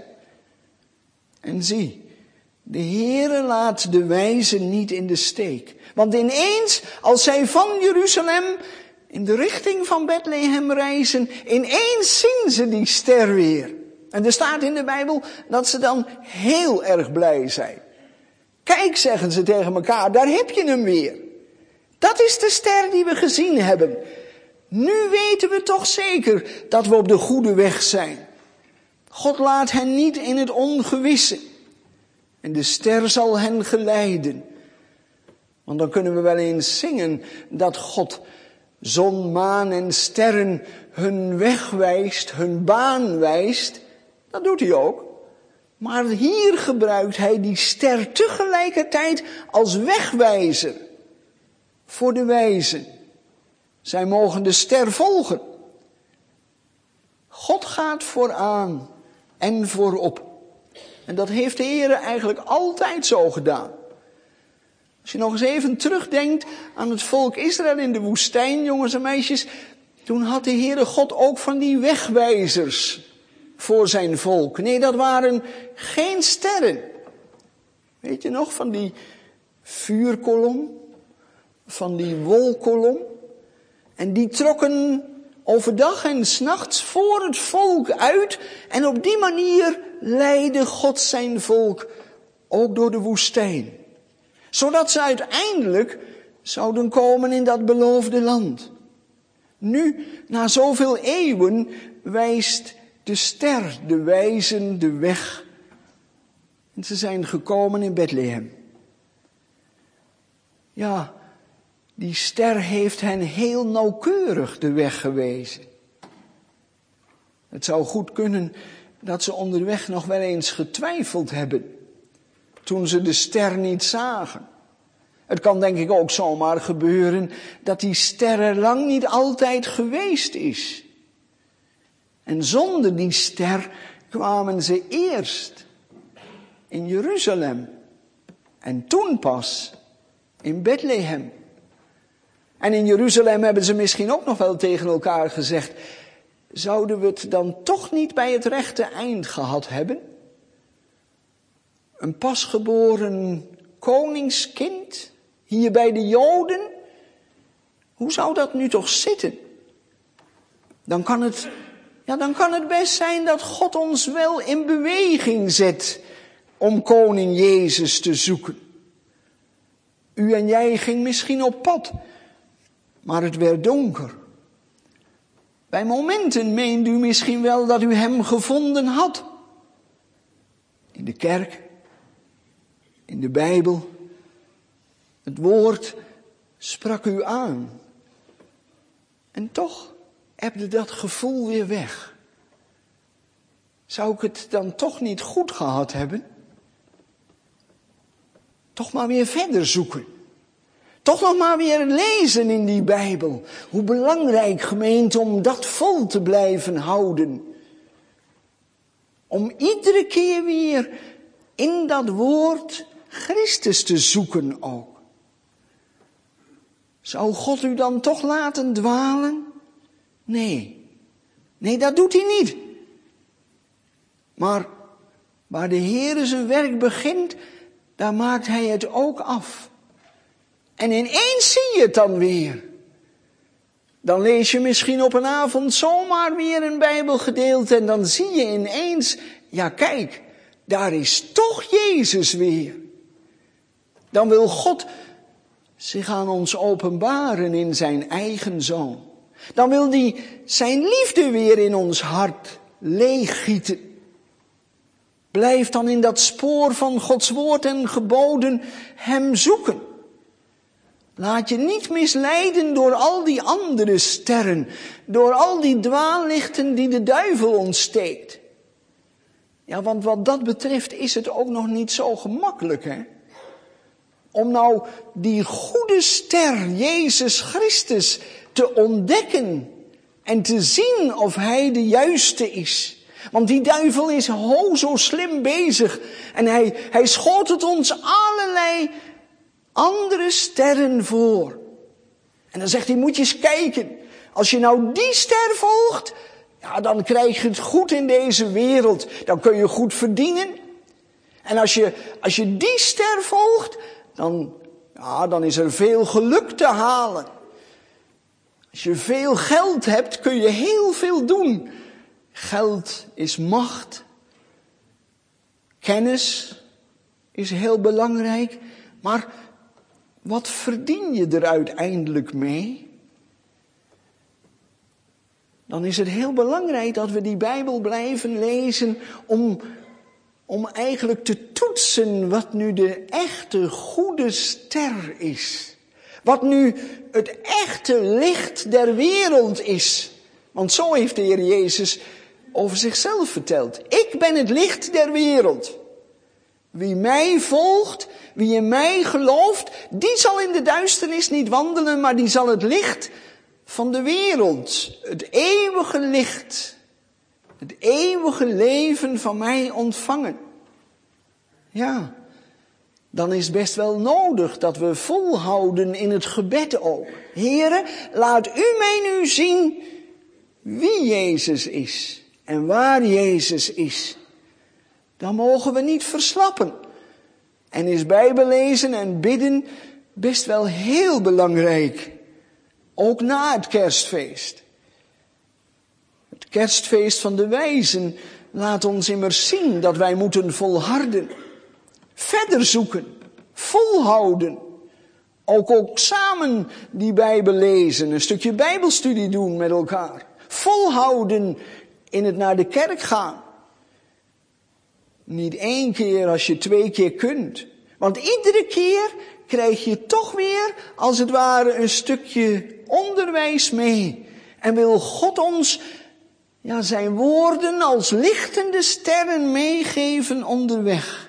En zie, de Heere laat de wijzen niet in de steek. Want ineens, als zij van Jeruzalem in de richting van Bethlehem reizen, ineens zien ze die ster weer. En er staat in de Bijbel dat ze dan heel erg blij zijn. Kijk, zeggen ze tegen elkaar, daar heb je hem weer. Dat is de ster die we gezien hebben. Nu weten we toch zeker dat we op de goede weg zijn. God laat hen niet in het ongewisse. En de ster zal hen geleiden. Want dan kunnen we wel eens zingen dat God zon, maan en sterren hun weg wijst, hun baan wijst. Dat doet hij ook. Maar hier gebruikt hij die ster tegelijkertijd als wegwijzer voor de wijzen. Zij mogen de ster volgen. God gaat vooraan en voorop. En dat heeft de Heer eigenlijk altijd zo gedaan. Als je nog eens even terugdenkt aan het volk Israël in de woestijn, jongens en meisjes, toen had de Heere God ook van die wegwijzers voor zijn volk. Nee, dat waren geen sterren. Weet je nog, van die vuurkolom, van die wolkolom. En die trokken overdag en 's nachts voor het volk uit. En op die manier leidde God zijn volk ook door de woestijn. Zodat ze uiteindelijk zouden komen in dat beloofde land. Nu, na zoveel eeuwen, wijst de ster de wijzen de weg. En ze zijn gekomen in Bethlehem. Ja, die ster heeft hen heel nauwkeurig de weg gewezen. Het zou goed kunnen dat ze onderweg nog wel eens getwijfeld hebben, toen ze de ster niet zagen. Het kan denk ik ook zomaar gebeuren dat die ster er lang niet altijd geweest is. En zonder die ster kwamen ze eerst in Jeruzalem en toen pas in Bethlehem. En in Jeruzalem hebben ze misschien ook nog wel tegen elkaar gezegd, zouden we het dan toch niet bij het rechte eind gehad hebben? Een pasgeboren koningskind hier bij de Joden. Hoe zou dat nu toch zitten? Dan kan het, ja, dan kan het best zijn dat God ons wel in beweging zet om koning Jezus te zoeken. U en jij ging misschien op pad, maar het werd donker. Bij momenten meende u misschien wel dat u hem gevonden had. In de kerk, in de Bijbel. Het woord sprak u aan. En toch ebde dat gevoel weer weg. Zou ik het dan toch niet goed gehad hebben? Toch maar weer verder zoeken. Toch nog maar weer lezen in die Bijbel. Hoe belangrijk, gemeente, om dat vol te blijven houden. Om iedere keer weer in dat woord Christus te zoeken ook. Zou God u dan toch laten dwalen? Nee. Nee, dat doet hij niet. Maar waar de Heere zijn werk begint, daar maakt hij het ook af. En ineens zie je het dan weer. Dan lees je misschien op een avond zomaar weer een Bijbelgedeelte en dan zie je ineens, ja kijk, daar is toch Jezus weer. Dan wil God zich aan ons openbaren in zijn eigen Zoon. Dan wil hij zijn liefde weer in ons hart leeggieten. Blijf dan in dat spoor van Gods woord en geboden hem zoeken. Laat je niet misleiden door al die andere sterren, door al die dwaallichten die de duivel ontsteekt. Ja, want wat dat betreft is het ook nog niet zo gemakkelijk, hè? Om nou die goede ster, Jezus Christus, te ontdekken en te zien of hij de juiste is. Want die duivel is ho zo slim bezig en hij, hij schotelt ons allerlei andere sterren voor. En dan zegt hij, moet je eens kijken. Als je nou die ster volgt, ja, dan krijg je het goed in deze wereld. Dan kun je goed verdienen. En als je, als je die ster volgt, dan, ja, dan is er veel geluk te halen. Als je veel geld hebt, kun je heel veel doen. Geld is macht. Kennis is heel belangrijk. Maar wat verdien je er uiteindelijk mee? Dan is het heel belangrijk dat we die Bijbel blijven lezen om, om eigenlijk te toetsen wat nu de echte goede ster is. Wat nu het echte licht der wereld is. Want zo heeft de Heer Jezus over zichzelf verteld. Ik ben het licht der wereld. Wie mij volgt, wie in mij gelooft, die zal in de duisternis niet wandelen, maar die zal het licht van de wereld, het eeuwige licht, het eeuwige leven van mij ontvangen. Ja, dan is best wel nodig dat we volhouden in het gebed ook. Heere, laat u mij nu zien wie Jezus is en waar Jezus is. Dan mogen we niet verslappen. En is Bijbellezen en bidden best wel heel belangrijk. Ook na het kerstfeest. Het kerstfeest van de wijzen laat ons immers zien dat wij moeten volharden. Verder zoeken. Volhouden. Ook, ook samen die Bijbel lezen. Een stukje Bijbelstudie doen met elkaar. Volhouden in het naar de kerk gaan. Niet één keer als je twee keer kunt. Want iedere keer krijg je toch weer, als het ware, een stukje onderwijs mee. En wil God ons, ja, zijn woorden als lichtende sterren meegeven onderweg.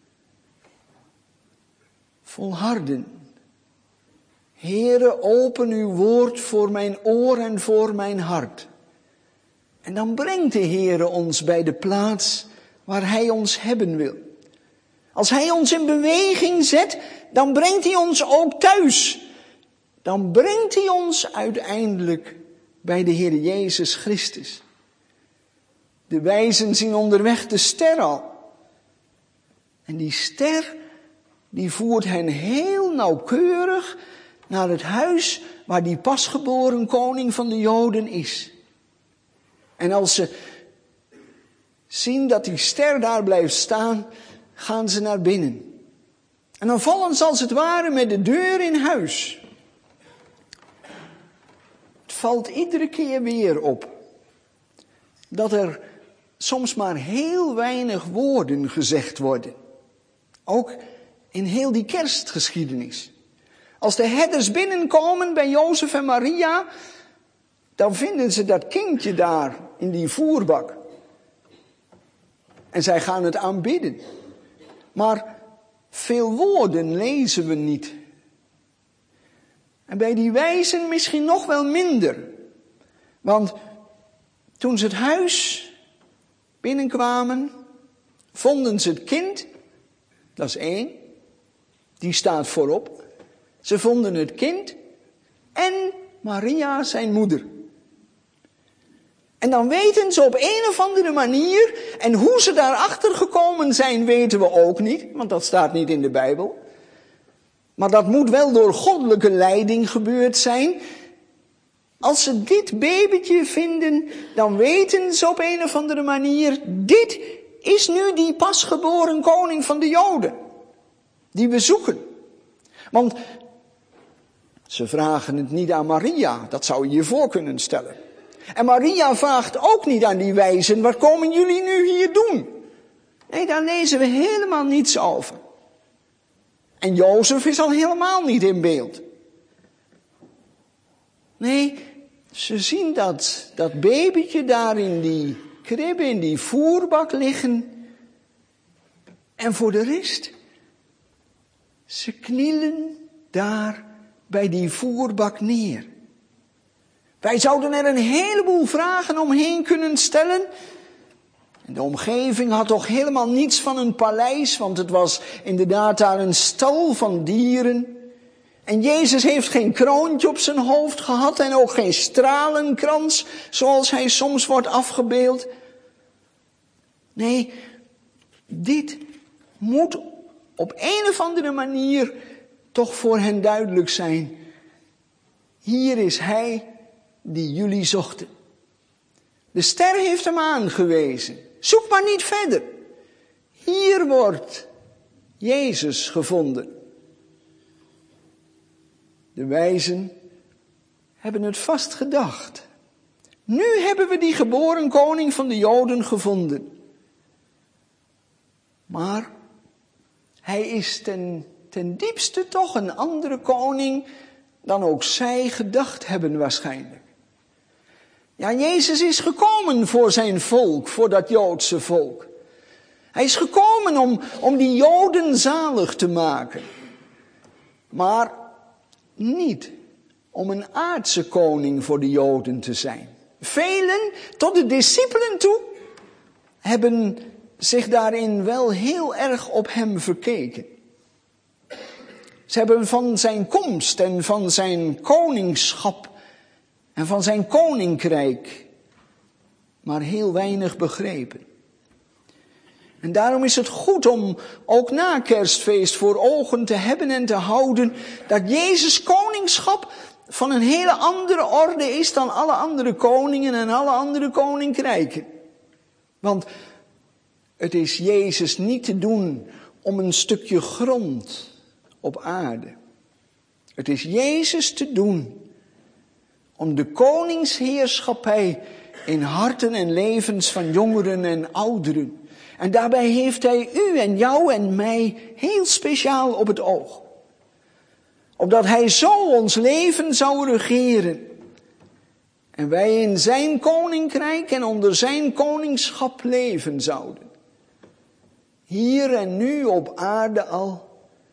Volharden. Heere, open uw woord voor mijn oor en voor mijn hart. En dan brengt de Heere ons bij de plaats waar hij ons hebben wil. Als hij ons in beweging zet, dan brengt hij ons ook thuis. Dan brengt hij ons uiteindelijk bij de Heer Jezus Christus. De wijzen zien onderweg de ster al. En die ster, die voert hen heel nauwkeurig naar het huis waar die pasgeboren koning van de Joden is. En als ze zien dat die ster daar blijft staan, gaan ze naar binnen. En dan vallen ze als het ware met de deur in huis. Het valt iedere keer weer op dat er soms maar heel weinig woorden gezegd worden. Ook in heel die kerstgeschiedenis. Als de herders binnenkomen bij Jozef en Maria, dan vinden ze dat kindje daar in die voerbak. En zij gaan het aanbidden. Maar veel woorden lezen we niet. En bij die wijzen misschien nog wel minder. Want toen ze het huis binnenkwamen, vonden ze het kind. Dat is één. Die staat voorop. Ze vonden het kind en Maria zijn moeder. En dan weten ze op een of andere manier, en hoe ze daarachter gekomen zijn weten we ook niet, want dat staat niet in de Bijbel. Maar dat moet wel door goddelijke leiding gebeurd zijn. Als ze dit babytje vinden, dan weten ze op een of andere manier, dit is nu die pasgeboren koning van de Joden, die we zoeken. Want ze vragen het niet aan Maria, dat zou je je voor kunnen stellen. En Maria vraagt ook niet aan die wijzen, wat komen jullie nu hier doen? Nee, daar lezen we helemaal niets over. En Jozef is al helemaal niet in beeld. Nee, ze zien dat, dat babytje daar in die kribbe, in die voerbak liggen. En voor de rest, ze knielen daar bij die voerbak neer. Wij zouden er een heleboel vragen omheen kunnen stellen. En de omgeving had toch helemaal niets van een paleis, want het was inderdaad daar een stal van dieren. En Jezus heeft geen kroontje op zijn hoofd gehad en ook geen stralenkrans, zoals hij soms wordt afgebeeld. Nee, dit moet op een of andere manier toch voor hen duidelijk zijn. Hier is hij die jullie zochten. De ster heeft hem aangewezen. Zoek maar niet verder. Hier wordt Jezus gevonden. De wijzen hebben het vast gedacht. Nu hebben we die geboren koning van de Joden gevonden. Maar hij is ten, ten diepste toch een andere koning dan ook zij gedacht hebben waarschijnlijk. Ja, Jezus is gekomen voor zijn volk, voor dat Joodse volk. Hij is gekomen om, om die Joden zalig te maken. Maar niet om een aardse koning voor de Joden te zijn. Velen, tot de discipelen toe, hebben zich daarin wel heel erg op hem verkeken. Ze hebben van zijn komst en van zijn koningschap en van zijn koninkrijk maar heel weinig begrepen. En daarom is het goed om ook na kerstfeest voor ogen te hebben en te houden dat Jezus koningschap van een hele andere orde is dan alle andere koningen en alle andere koninkrijken. Want het is Jezus niet te doen om een stukje grond op aarde. Het is Jezus te doen om de koningsheerschappij in harten en levens van jongeren en ouderen. En daarbij heeft hij u en jou en mij heel speciaal op het oog. Opdat hij zo ons leven zou regeren. En wij in zijn koninkrijk en onder zijn koningschap leven zouden. Hier en nu op aarde al.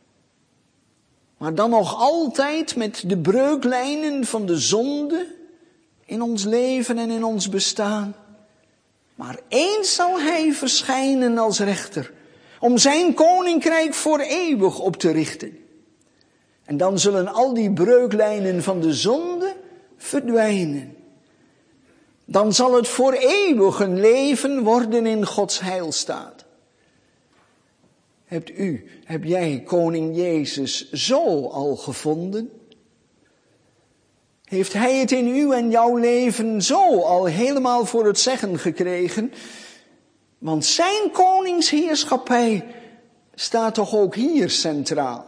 Maar dan nog altijd met de breuklijnen van de zonde in ons leven en in ons bestaan. Maar eens zal hij verschijnen als rechter, om zijn koninkrijk voor eeuwig op te richten. En dan zullen al die breuklijnen van de zonde verdwijnen. Dan zal het voor eeuwig een leven worden in Gods heilstaat. Hebt u, heb jij koning Jezus zo al gevonden? Heeft hij het in uw en jouw leven zo al helemaal voor het zeggen gekregen? Want zijn koningsheerschappij staat toch ook hier centraal.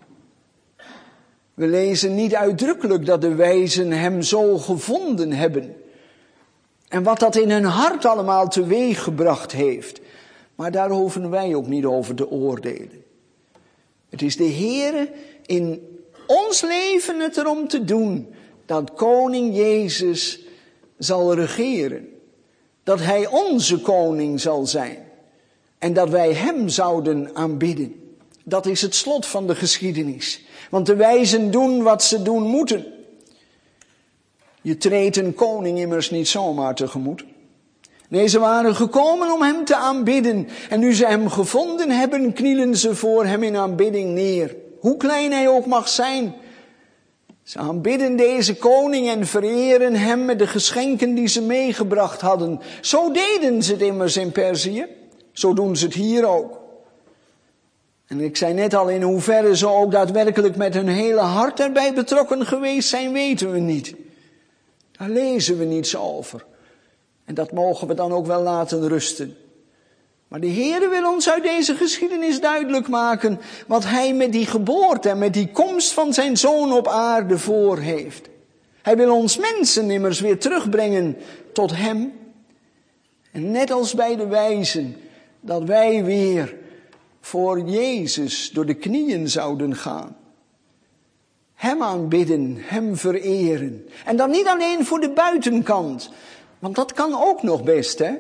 We lezen niet uitdrukkelijk dat de wijzen hem zo gevonden hebben. En wat dat in hun hart allemaal teweeggebracht heeft. Maar daar hoeven wij ook niet over te oordelen. Het is de Heere in ons leven het erom te doen dat koning Jezus zal regeren. Dat hij onze koning zal zijn. En dat wij hem zouden aanbidden. Dat is het slot van de geschiedenis. Want de wijzen doen wat ze doen moeten. Je treedt een koning immers niet zomaar tegemoet. Nee, ze waren gekomen om hem te aanbidden. En nu ze hem gevonden hebben, knielen ze voor hem in aanbidding neer. Hoe klein hij ook mag zijn. Ze aanbidden deze koning en vereren hem met de geschenken die ze meegebracht hadden. Zo deden ze het immers in Perzië. Zo doen ze het hier ook. En ik zei net al, in hoeverre ze ook daadwerkelijk met hun hele hart erbij betrokken geweest zijn, weten we niet. Daar lezen we niets over. En dat mogen we dan ook wel laten rusten. Maar de Heere wil ons uit deze geschiedenis duidelijk maken wat hij met die geboorte en met die komst van zijn zoon op aarde voor heeft. Hij wil ons mensen immers weer terugbrengen tot hem. En net als bij de wijzen, dat wij weer voor Jezus door de knieën zouden gaan. Hem aanbidden, hem vereren. En dan niet alleen voor de buitenkant, want dat kan ook nog best, hè.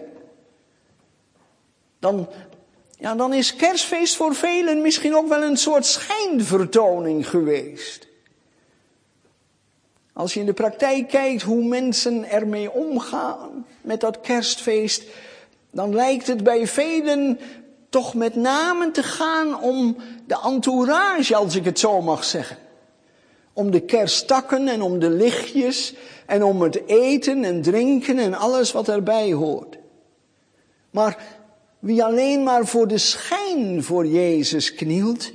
Dan, ja, dan is kerstfeest voor velen misschien ook wel een soort schijnvertoning geweest. Als je in de praktijk kijkt hoe mensen ermee omgaan met dat kerstfeest, dan lijkt het bij velen toch met name te gaan om de entourage, als ik het zo mag zeggen. Om de kersttakken en om de lichtjes en om het eten en drinken en alles wat erbij hoort. Maar wie alleen maar voor de schijn voor Jezus knielt,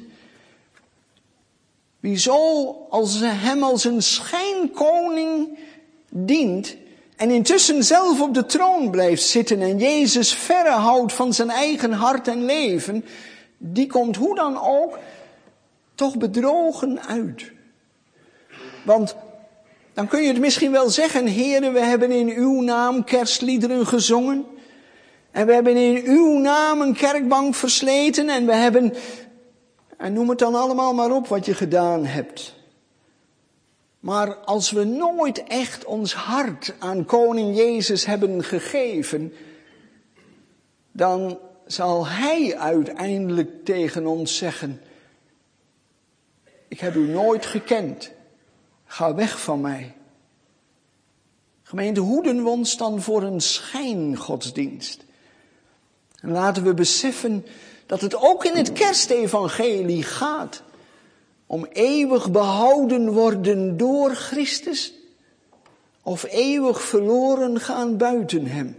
wie zo als hem als een schijnkoning dient en intussen zelf op de troon blijft zitten en Jezus verre houdt van zijn eigen hart en leven, die komt hoe dan ook toch bedrogen uit. Want dan kun je het misschien wel zeggen, Heere, we hebben in uw naam kerstliederen gezongen. En we hebben in uw naam een kerkbank versleten en we hebben, en noem het dan allemaal maar op wat je gedaan hebt. Maar als we nooit echt ons hart aan koning Jezus hebben gegeven, dan zal hij uiteindelijk tegen ons zeggen, ik heb u nooit gekend, ga weg van mij. Gemeente, hoeden we ons dan voor een schijngodsdienst. En laten we beseffen dat het ook in het kerstevangelie gaat om eeuwig behouden worden door Christus of eeuwig verloren gaan buiten hem.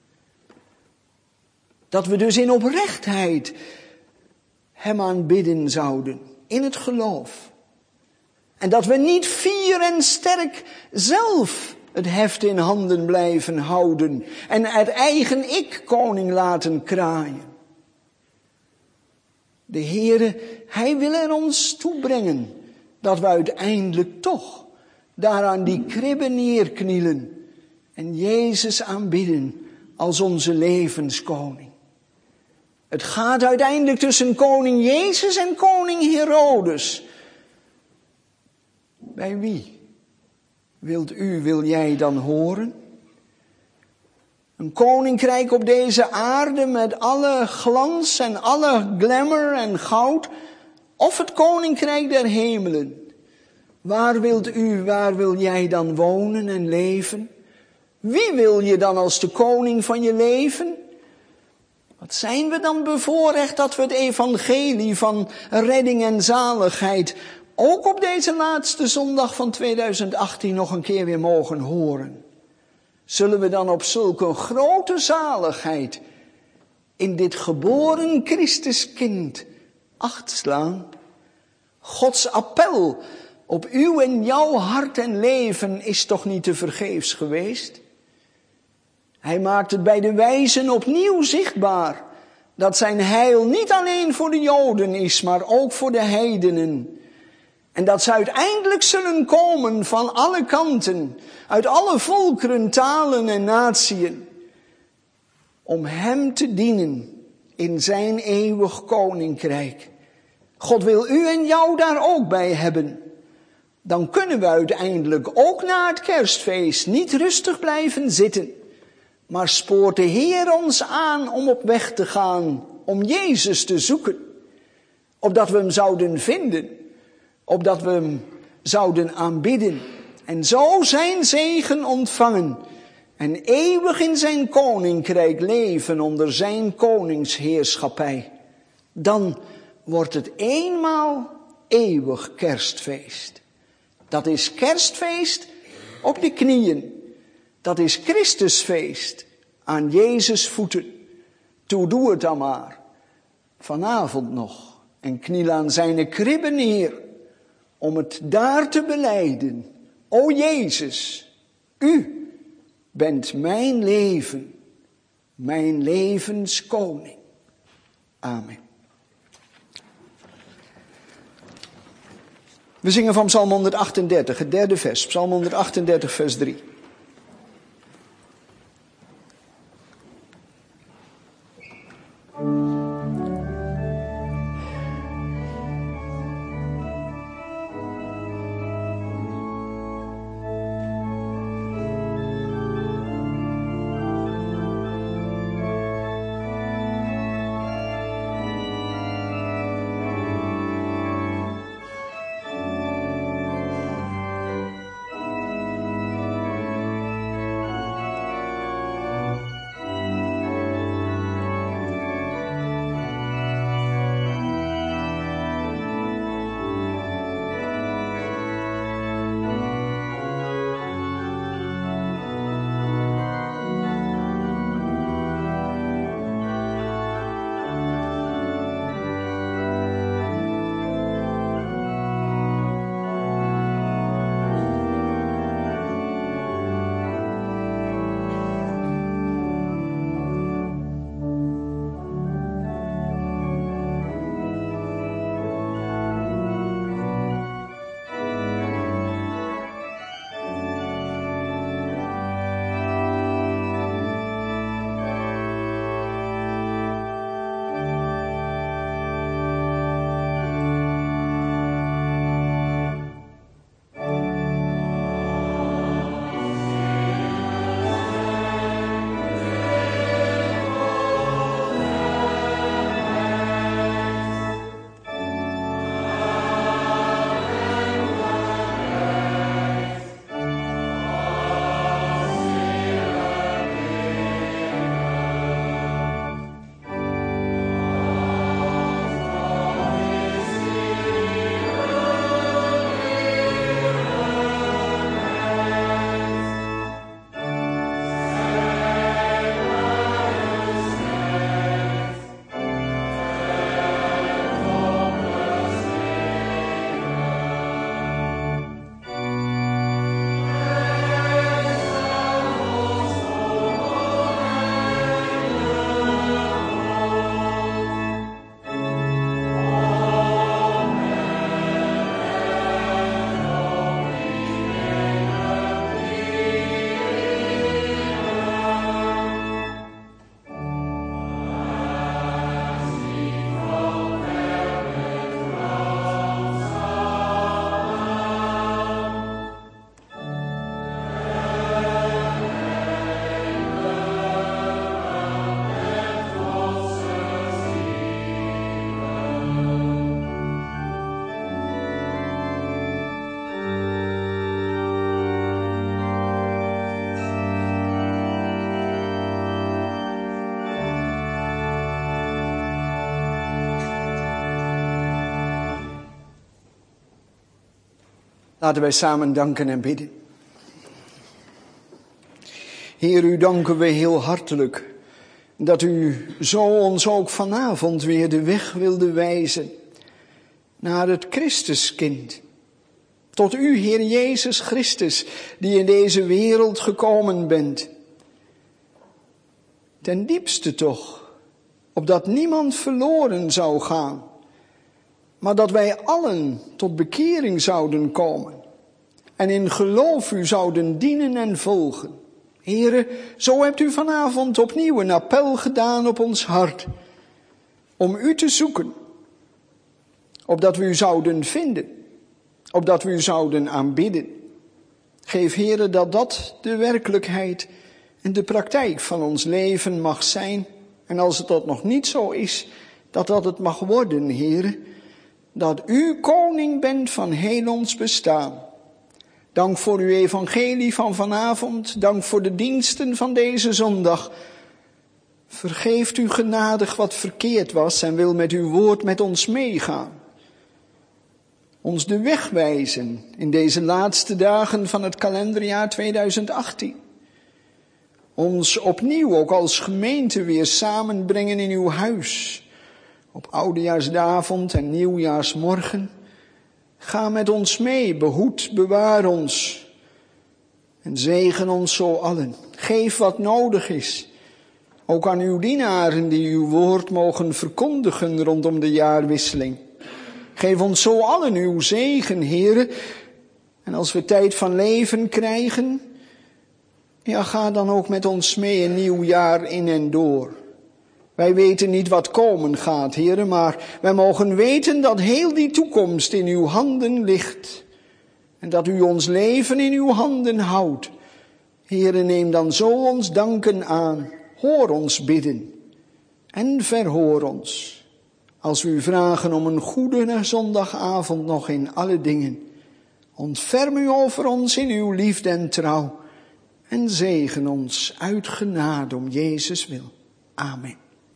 Dat we dus in oprechtheid hem aanbidden zouden, in het geloof. En dat we niet fier en sterk zelf het heft in handen blijven houden en het eigen ik koning laten kraaien. De Heere, hij wil er ons toe brengen dat we uiteindelijk toch daar aan die kribben neerknielen en Jezus aanbidden als onze levenskoning. Het gaat uiteindelijk tussen koning Jezus en koning Herodes. Bij wie wilt u, wil jij dan horen? Een koninkrijk op deze aarde met alle glans en alle glamour en goud, of het koninkrijk der hemelen? Waar wilt u, waar wil jij dan wonen en leven? Wie wil je dan als de koning van je leven? Wat zijn we dan bevoorrecht dat we het evangelie van redding en zaligheid ook op deze laatste zondag van tweeduizend achttien nog een keer weer mogen horen. Zullen we dan op zulke grote zaligheid in dit geboren Christuskind acht slaan. Gods appel op uw en jouw hart en leven is toch niet te vergeefs geweest? Hij maakt het bij de wijzen opnieuw zichtbaar dat zijn heil niet alleen voor de Joden is, maar ook voor de heidenen. En dat ze uiteindelijk zullen komen van alle kanten, uit alle volkeren, talen en natieën, om hem te dienen in zijn eeuwig koninkrijk. God wil u en jou daar ook bij hebben. Dan kunnen we uiteindelijk ook na het kerstfeest niet rustig blijven zitten, maar spoort de Heer ons aan om op weg te gaan, om Jezus te zoeken. Opdat we hem zouden vinden, opdat we hem zouden aanbidden en zo zijn zegen ontvangen en eeuwig in zijn koninkrijk leven onder zijn koningsheerschappij. Dan wordt het eenmaal eeuwig kerstfeest. Dat is kerstfeest op de knieën. Dat is Christusfeest aan Jezus voeten. Toe doe het dan maar. Vanavond nog. En kniel aan zijn kribben neer. Om het daar te belijden. O Jezus, u bent mijn leven. Mijn levenskoning. Amen. We zingen van Psalm honderdachtendertig, het derde vers. Psalm honderdachtendertig, vers drie. Laten wij samen danken en bidden. Heer, u danken we heel hartelijk dat u zo ons ook vanavond weer de weg wilde wijzen. naar het Christuskind. Tot u, Heer Jezus Christus, die in deze wereld gekomen bent. Ten diepste toch, opdat niemand verloren zou gaan, maar dat wij allen tot bekering zouden komen en in geloof u zouden dienen en volgen. Heere, zo hebt u vanavond opnieuw een appel gedaan op ons hart, om u te zoeken, opdat we u zouden vinden, opdat we u zouden aanbidden. Geef, Heere, dat dat de werkelijkheid en de praktijk van ons leven mag zijn. En als het dat nog niet zo is, dat dat het mag worden, Heere, dat u koning bent van heel ons bestaan. Dank voor uw evangelie van vanavond, dank voor de diensten van deze zondag. Vergeeft u genadig wat verkeerd was en wil met uw woord met ons meegaan. Ons de weg wijzen in deze laatste dagen van het kalenderjaar tweeduizend achttien. Ons opnieuw ook als gemeente weer samenbrengen in uw huis. Op oudejaarsavond en nieuwjaarsmorgen. Ga met ons mee, behoed, bewaar ons. En zegen ons zo allen. Geef wat nodig is. Ook aan uw dienaren die uw woord mogen verkondigen rondom de jaarwisseling. Geef ons zo allen uw zegen, Heere. En als we tijd van leven krijgen, ja, ga dan ook met ons mee een nieuw jaar in en door. Wij weten niet wat komen gaat, Heere, maar wij mogen weten dat heel die toekomst in uw handen ligt. En dat u ons leven in uw handen houdt. Heere, neem dan zo ons danken aan. Hoor ons bidden. En verhoor ons. Als we u vragen om een goede zondagavond nog in alle dingen. Ontferm u over ons in uw liefde en trouw. En zegen ons uit genade om Jezus wil. Amen.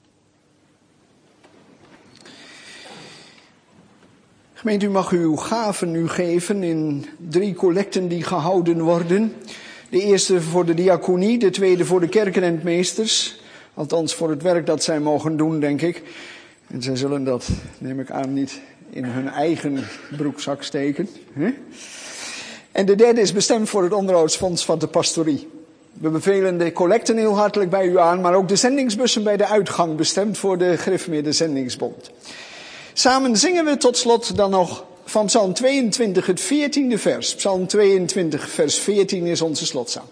Gemeente, u mag uw gaven nu geven in drie collecten die gehouden worden. De eerste voor de diaconie, de tweede voor de kerkenrentmeesters. Althans voor het werk dat zij mogen doen, denk ik. En zij zullen dat, neem ik aan, niet in hun eigen broekzak steken. Hè? En de derde is bestemd voor het onderhoudsfonds van de pastorie. We bevelen de collecten heel hartelijk bij u aan, maar ook de zendingsbussen bij de uitgang, bestemd voor de Gereformeerde Zendingsbond. Samen zingen we tot slot dan nog van Psalm tweeëntwintig, het veertiende vers. Psalm tweeëntwintig, vers veertien is onze slotzang.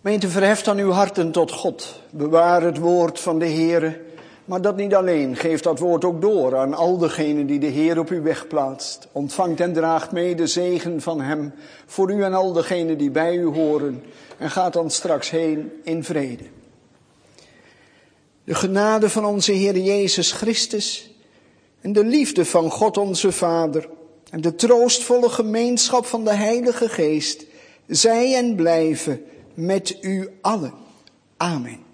Gemeente, verheft dan uw harten tot God. Bewaar het woord van de Heere. Maar dat niet alleen. Geef dat woord ook door aan al degenen die de Heer op uw weg plaatst. Ontvangt en draagt mee de zegen van hem voor u en al degenen die bij u horen. En gaat dan straks heen in vrede. De genade van onze Heer Jezus Christus en de liefde van God onze Vader en de troostvolle gemeenschap van de Heilige Geest zij en blijven met u allen. Amen.